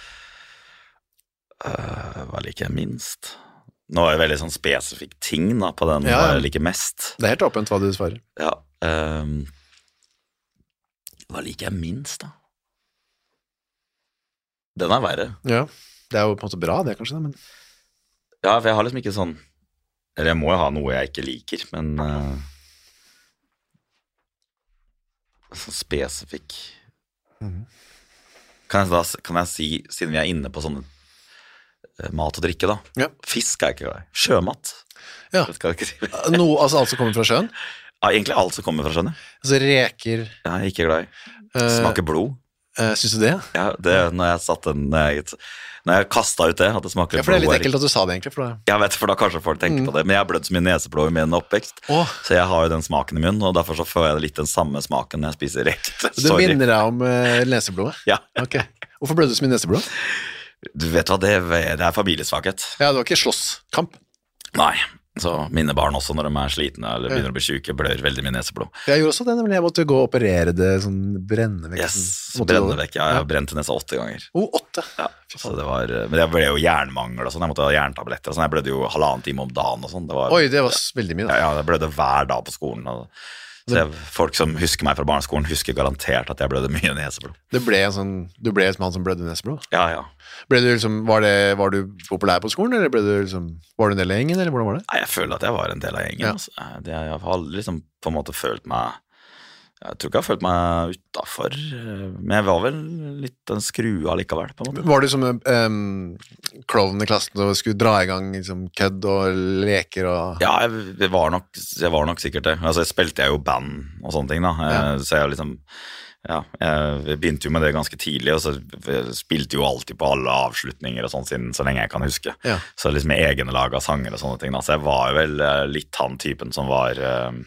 Øh, hva liker jeg minst? Nå er det veldig sånn spesifikk ting da, på den Ja. hva jeg liker mest. Det er helt åpent hva du svarer. Ja, ehm, hva liker jeg minst da? Den er verre. Ja, det er jo på en måte bra det kanskje, men... Ja, for jeg har liksom ikke sånn, eller jeg må jo ha noe jeg ikke liker, men uh, sånn spesifikk. Mhm. Kan jeg da, kan jeg si, siden vi er inne på sånne eh, mat og drikke da, Ja. fisk er jeg ikke glad i. Sjømat. Ja. Det skal jeg ikke si. Noe, altså alt som kommer fra sjøen? Ja, egentlig alt som kommer fra sjøen, Altså reker... jeg er ikke glad i. eh, Smaker blod. eh, Synes du det? Ja, det når jeg satt den, når jeg, når jeg kastet ut det, at det smaker Ja, for det er litt blod. ekkelt at du sa det egentlig, for det... Jeg vet, for da kanskje folk tenker Mm. på det, men jeg har blødd så mye neseblod i min oppvekst, Åh, så jeg har jo den smaken i munnen, og derfor så får jeg litt den samme smaken når jeg spiser reker. det minner deg om eh, neseblodet. Ja, Ok. Hvorfor ble du så mye neseblod? du vet hva, det, det er familiesvakhet. Ja, det var ikke slåsskamp. Nei, så mine barn også, når de er slitne eller begynner å bli syke, blør veldig mye neseblod. Jeg gjorde også det, men jeg måtte gå og operere det, sånn brenne vekk. Yes, sånn- så måtte brenner gå- vekk. Ja, jeg har brent nesa åtte ganger. Oh, åtte. Ja, så det var, men jeg ble jo jernmangel og sånn, jeg måtte ha jerntabletter og sånn, jeg blødde jo halvannen time om dagen og sånn. Det var, Oi, det var s- veldig mye da. ja, ja, jeg blødde hver dag på skolen. Og, så jeg, folk som husker meg fra barneskolen, husker garantert at jeg blødde mye neseblod. Det ble en sånn, du ble som han som blødde neseblod. Ja, ja. Ble du liksom, var, det, var du populær på skolen, eller ble du liksom, var du en del av gjengen, eller hvordan var det? Nei, jeg føler at jeg var en del av gjengen. Ja. Altså. Det, jeg har aldri liksom på en måte følt meg Jeg tror ikke jeg har følt meg utenfor, men jeg var vel litt en skrue allikevel, på en måte. Var du som um, klovn i klassen og skulle dra i gang liksom, kødd og leker og... Ja, jeg, jeg, var nok, jeg var nok sikkert det. Altså, jeg spilte jeg jo band og sånne ting, da. Ja. Så jeg liksom Ja, jeg begynte jo med det ganske tidlig, og så jeg spilte jo alltid på alle avslutninger og sånn siden så lenge jeg kan huske. Ja. Så liksom med egne lag av sanger og sånne ting, da. Så jeg var vel eh, litt han typen som var eh,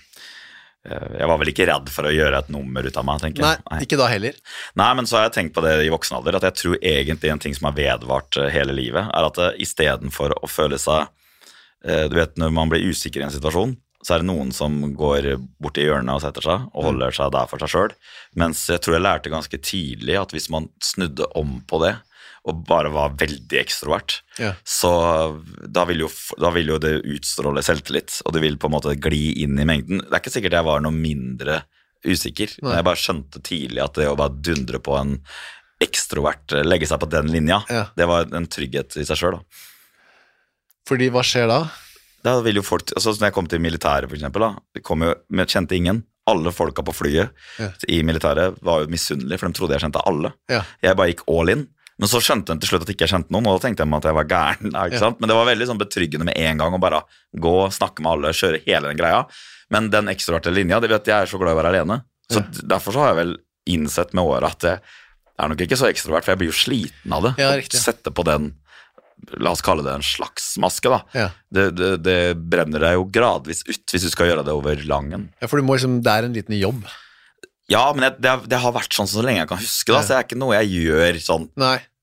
Jeg var vel ikke redd for å gjøre et nummer ut av meg, tenker Nei, jeg. Nei. ikke da heller. Nei, men så har jeg tenkt på det i voksen alder, at jeg tror egentlig en ting som har vedvart eh, hele livet, er at eh, i stedet for å føle seg, eh, du vet, når man blir usikker i en situasjon, så er det noen som går bort i hjørnet og setter seg, og holder seg der for seg selv, mens jeg tror jeg lærte ganske tidlig at hvis man snudde om på det, og bare var veldig ekstrovert, Ja. så da vil, jo, da vil jo det utstråle selvtillit, og det vil på en måte gli inn i mengden. Det er ikke sikkert jeg var noe mindre usikker, Nei. men jeg bare skjønte tidlig at det å bare dundre på en ekstrovert, legge seg på den linja, Ja. det var en trygghet i seg selv da. Fordi hva skjer da? Da vil jo folk, altså når jeg kom til militæret for eksempel da, det kom jo, men jeg kjente ingen, alle folka på flyet Ja. i militæret var jo misunnelige, for de trodde jeg kjente alle. Ja. Jeg bare gikk all in, men så skjønte de til slutt at ikke jeg kjente noen, og da tenkte de at jeg var gæren, da, ikke Ja. sant? Men det var veldig sånn betryggende med en gang å bare gå, snakke med alle, kjøre hele den greia. Men den ekstroverte linja, det vet jeg er så glad i å være alene. Så Ja. derfor så har jeg vel innsett med året at jeg er nok ikke så ekstrovert, for jeg blir jo sliten av det. Ja, Å riktig. sette på den, la oss kalle det en slags maske da. Ja. Det, det, det brenner deg jo gradvis ut hvis du skal gjøre det over langen. Ja, for du må liksom, det er en liten jobb. Ja, men jeg, det, har- det har vært sånn så lenge jeg kan huske da, Ja. så det er ikke noe jeg gjør sånn Nei.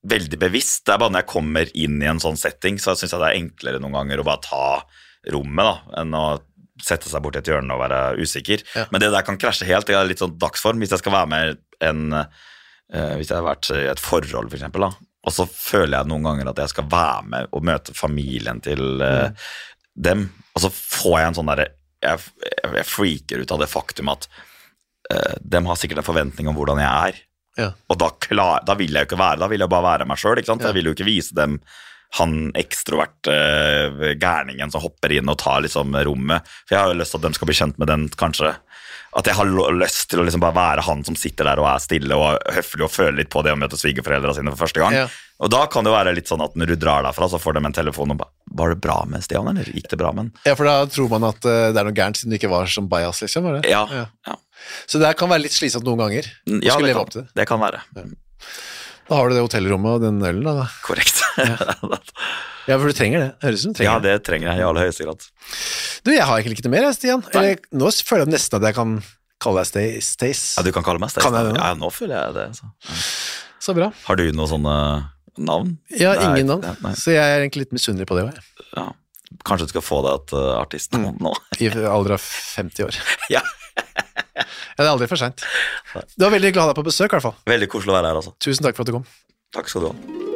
veldig bevisst. Det er bare når jeg kommer inn i en sånn setting, så synes jeg det er enklere noen ganger å bare ta rommet da, enn å sette seg bort i et hjørne og være usikker. Ja. Men det der kan krasje helt, det er litt sånn dagsform. Hvis jeg skal være med en, uh, hvis jeg har vært i et forhold for eksempel da, og så føler jeg noen ganger at jeg skal være med og møte familien til uh, mm. dem, og så får jeg en sånn der, jeg, jeg, jeg freaker ut av det faktum at uh, dem har sikkert en forventning om hvordan jeg er, ja. Og da, klar, da vil jeg jo ikke være, da vil jeg bare være meg selv, ikke sant? Ja. Jeg vil jo ikke vise dem han ekstrovert uh, gærningen som hopper inn og tar liksom rommet, for jeg har jo lyst til at de skal bli kjent med den kanskje, at jeg har lyst til å liksom bare være han som sitter der og er stille og høflig og føler litt på det å møte svigerforeldre sine for første gang. Ja. Og da kan det jo være litt sånn at når du drar derfra, så får de en telefon og bare, var det bra med Stian, eller gikk det bra med den? Ja, for da tror man at uh, det er noe gærent siden du ikke var som bias, liksom, var det? Ja, ja. ja. Så det kan være litt slitsomt noen ganger. Ja, det kan, det. det kan være. Ja. Da har du det hotellrommet og den ølen da. Korrekt. Ja. Ja, for du trenger det. Høres ut som du trenger det. Ja, det trenger jeg i aller høyeste grad. Du, jeg har egentlig ikke noe mer, Stian. Eller, nå føler jeg nesten at jeg kan kalle deg Stace. Ja, du kan kalle meg Stace. Kan jeg det nå? Ja, nå føler jeg det. Så, ja. Så bra. Har du noen sånne navn? Ja, ingen navn. Nei. Så jeg er egentlig litt misunnelig på det også. Ja, kanskje du skal få deg et uh, artistnavn mm. nå. I alder av femti år. Ja. Ja, det er aldri for sent. Du var veldig glad å ha deg på besøk i hvert fall. Veldig koselig å være her altså. Tusen takk for at du kom. Takk skal du ha.